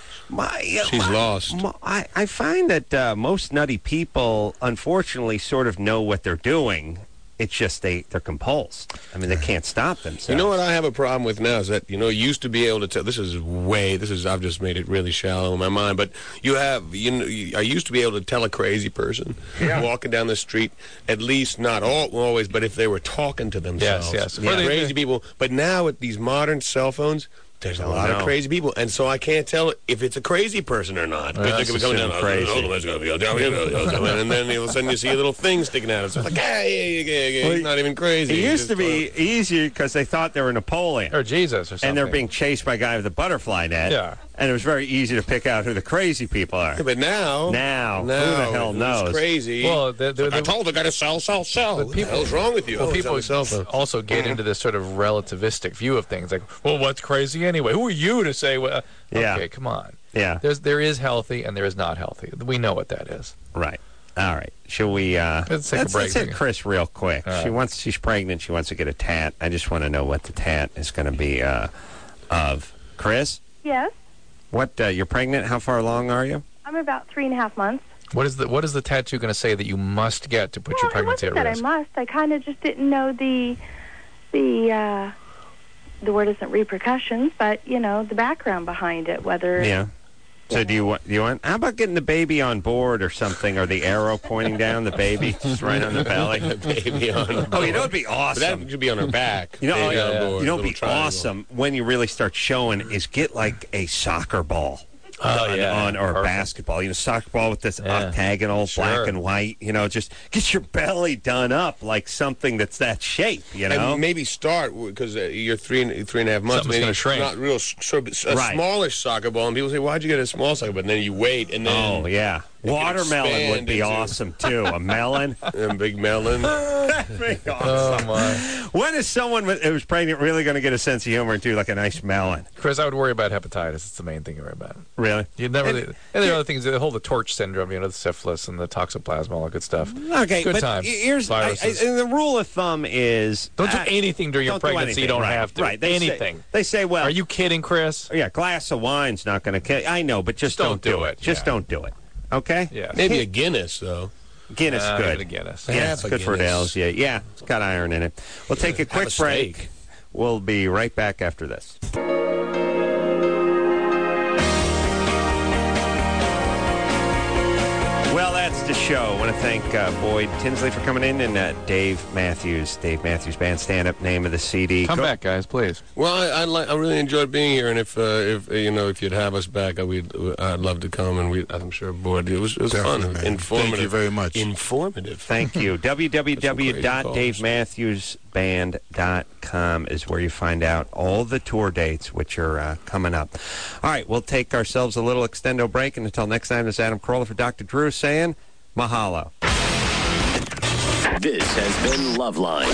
she's lost. I find that most nutty people, unfortunately, sort of know what they're doing. It's just they're compulsed. I mean, they can't stop themselves. You know what I have a problem with now is that, you used to be able to tell, I've just made it really shallow in my mind, but I used to be able to tell a crazy person walking down the street, at least not always, but if they were talking to themselves. Yes. Crazy people. But now with these modern cell phones, There's a lot of crazy people, and so I can't tell if it's a crazy person or not. Because they come down, crazy. And then all of a sudden you see a little thing sticking out. It's like, he's not even crazy. It used to be easier because they thought they were Napoleon. Or Jesus or something. And they're being chased by a guy with a butterfly net. Yeah. And it was very easy to pick out who the crazy people are. Yeah, but now, who the hell knows? Crazy. Well, I told the guy to sell. What the hell's wrong with you? Well, people also get into this sort of relativistic view of things. Like, well, what's crazy anyway? Who are you to say? Well, okay, come on. Yeah. There is healthy and there is not healthy. We know what that is. Right. All right. Shall we? Let's take a break. Let's hit Chris real quick. Right. She's pregnant. She wants to get a tat. I just want to know what the tat is going to be of. Chris? Yes. What? You're pregnant? How far along are you? I'm about 3.5 months. What is the tattoo going to say that you must get to put your pregnancy at risk? It wasn't that I must. I kind of just didn't know the word isn't repercussions, but the background behind it. Whether So do you want? How about getting the baby on board or something, or the arrow pointing down the baby, just right on the belly? The baby on board. Oh, it'd be awesome. But that should be on her back. It'd be awesome when you really start showing is get like a soccer ball. Or basketball, soccer ball with this octagonal black and white, just get your belly done up like something that's that shape, And maybe start, because you're 3.5 months, maybe shrink. Not real, smallish soccer ball, and people say, why'd you get a small soccer ball? And then you wait, and then... Watermelon would be awesome, too. A melon. A big melon. That'd be awesome. Oh, my. When is someone who's pregnant really going to get a sense of humor and do like a nice melon? Chris, I would worry about hepatitis. It's the main thing you worry about. Really? You'd never. And there are other things, the whole torch syndrome, the syphilis and the toxoplasma, all that good stuff. Okay, good but times. Here's the rule of thumb is don't do anything during your pregnancy. You don't have to. Right? They say, well, are you kidding, Chris? Yeah, a glass of wine's not going to kill. I know, but just don't do it. Just don't do it. Okay? Yeah. Maybe a Guinness, though. Guinness, good. A Guinness. Yeah, it's good for Dales. Yeah, it's got iron in it. We'll take a quick break. We'll be right back after this. Well, that's the show. I want to thank Boyd Tinsley for coming in and Dave Matthews Band, stand-up, name of the CD. Come back, guys, please. Well, I really enjoyed being here, and if you'd have us back, I'd love to come, and I'm sure Boyd. It was fun, informative. Thank you very much. Informative. Thank you. www.davemathewsband.com is where you find out all the tour dates, which are coming up. All right, we'll take ourselves a little extendo break, and until next time, this is Adam Carolla for Dr. Drew saying mahalo. This has been Loveline.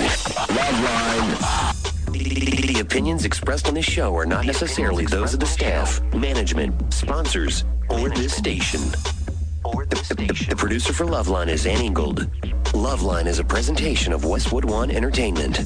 The opinions expressed on this show are not necessarily those of the staff, management, sponsors, or this station. The producer for Loveline is Ann Ingold. Loveline is a presentation of Westwood One Entertainment.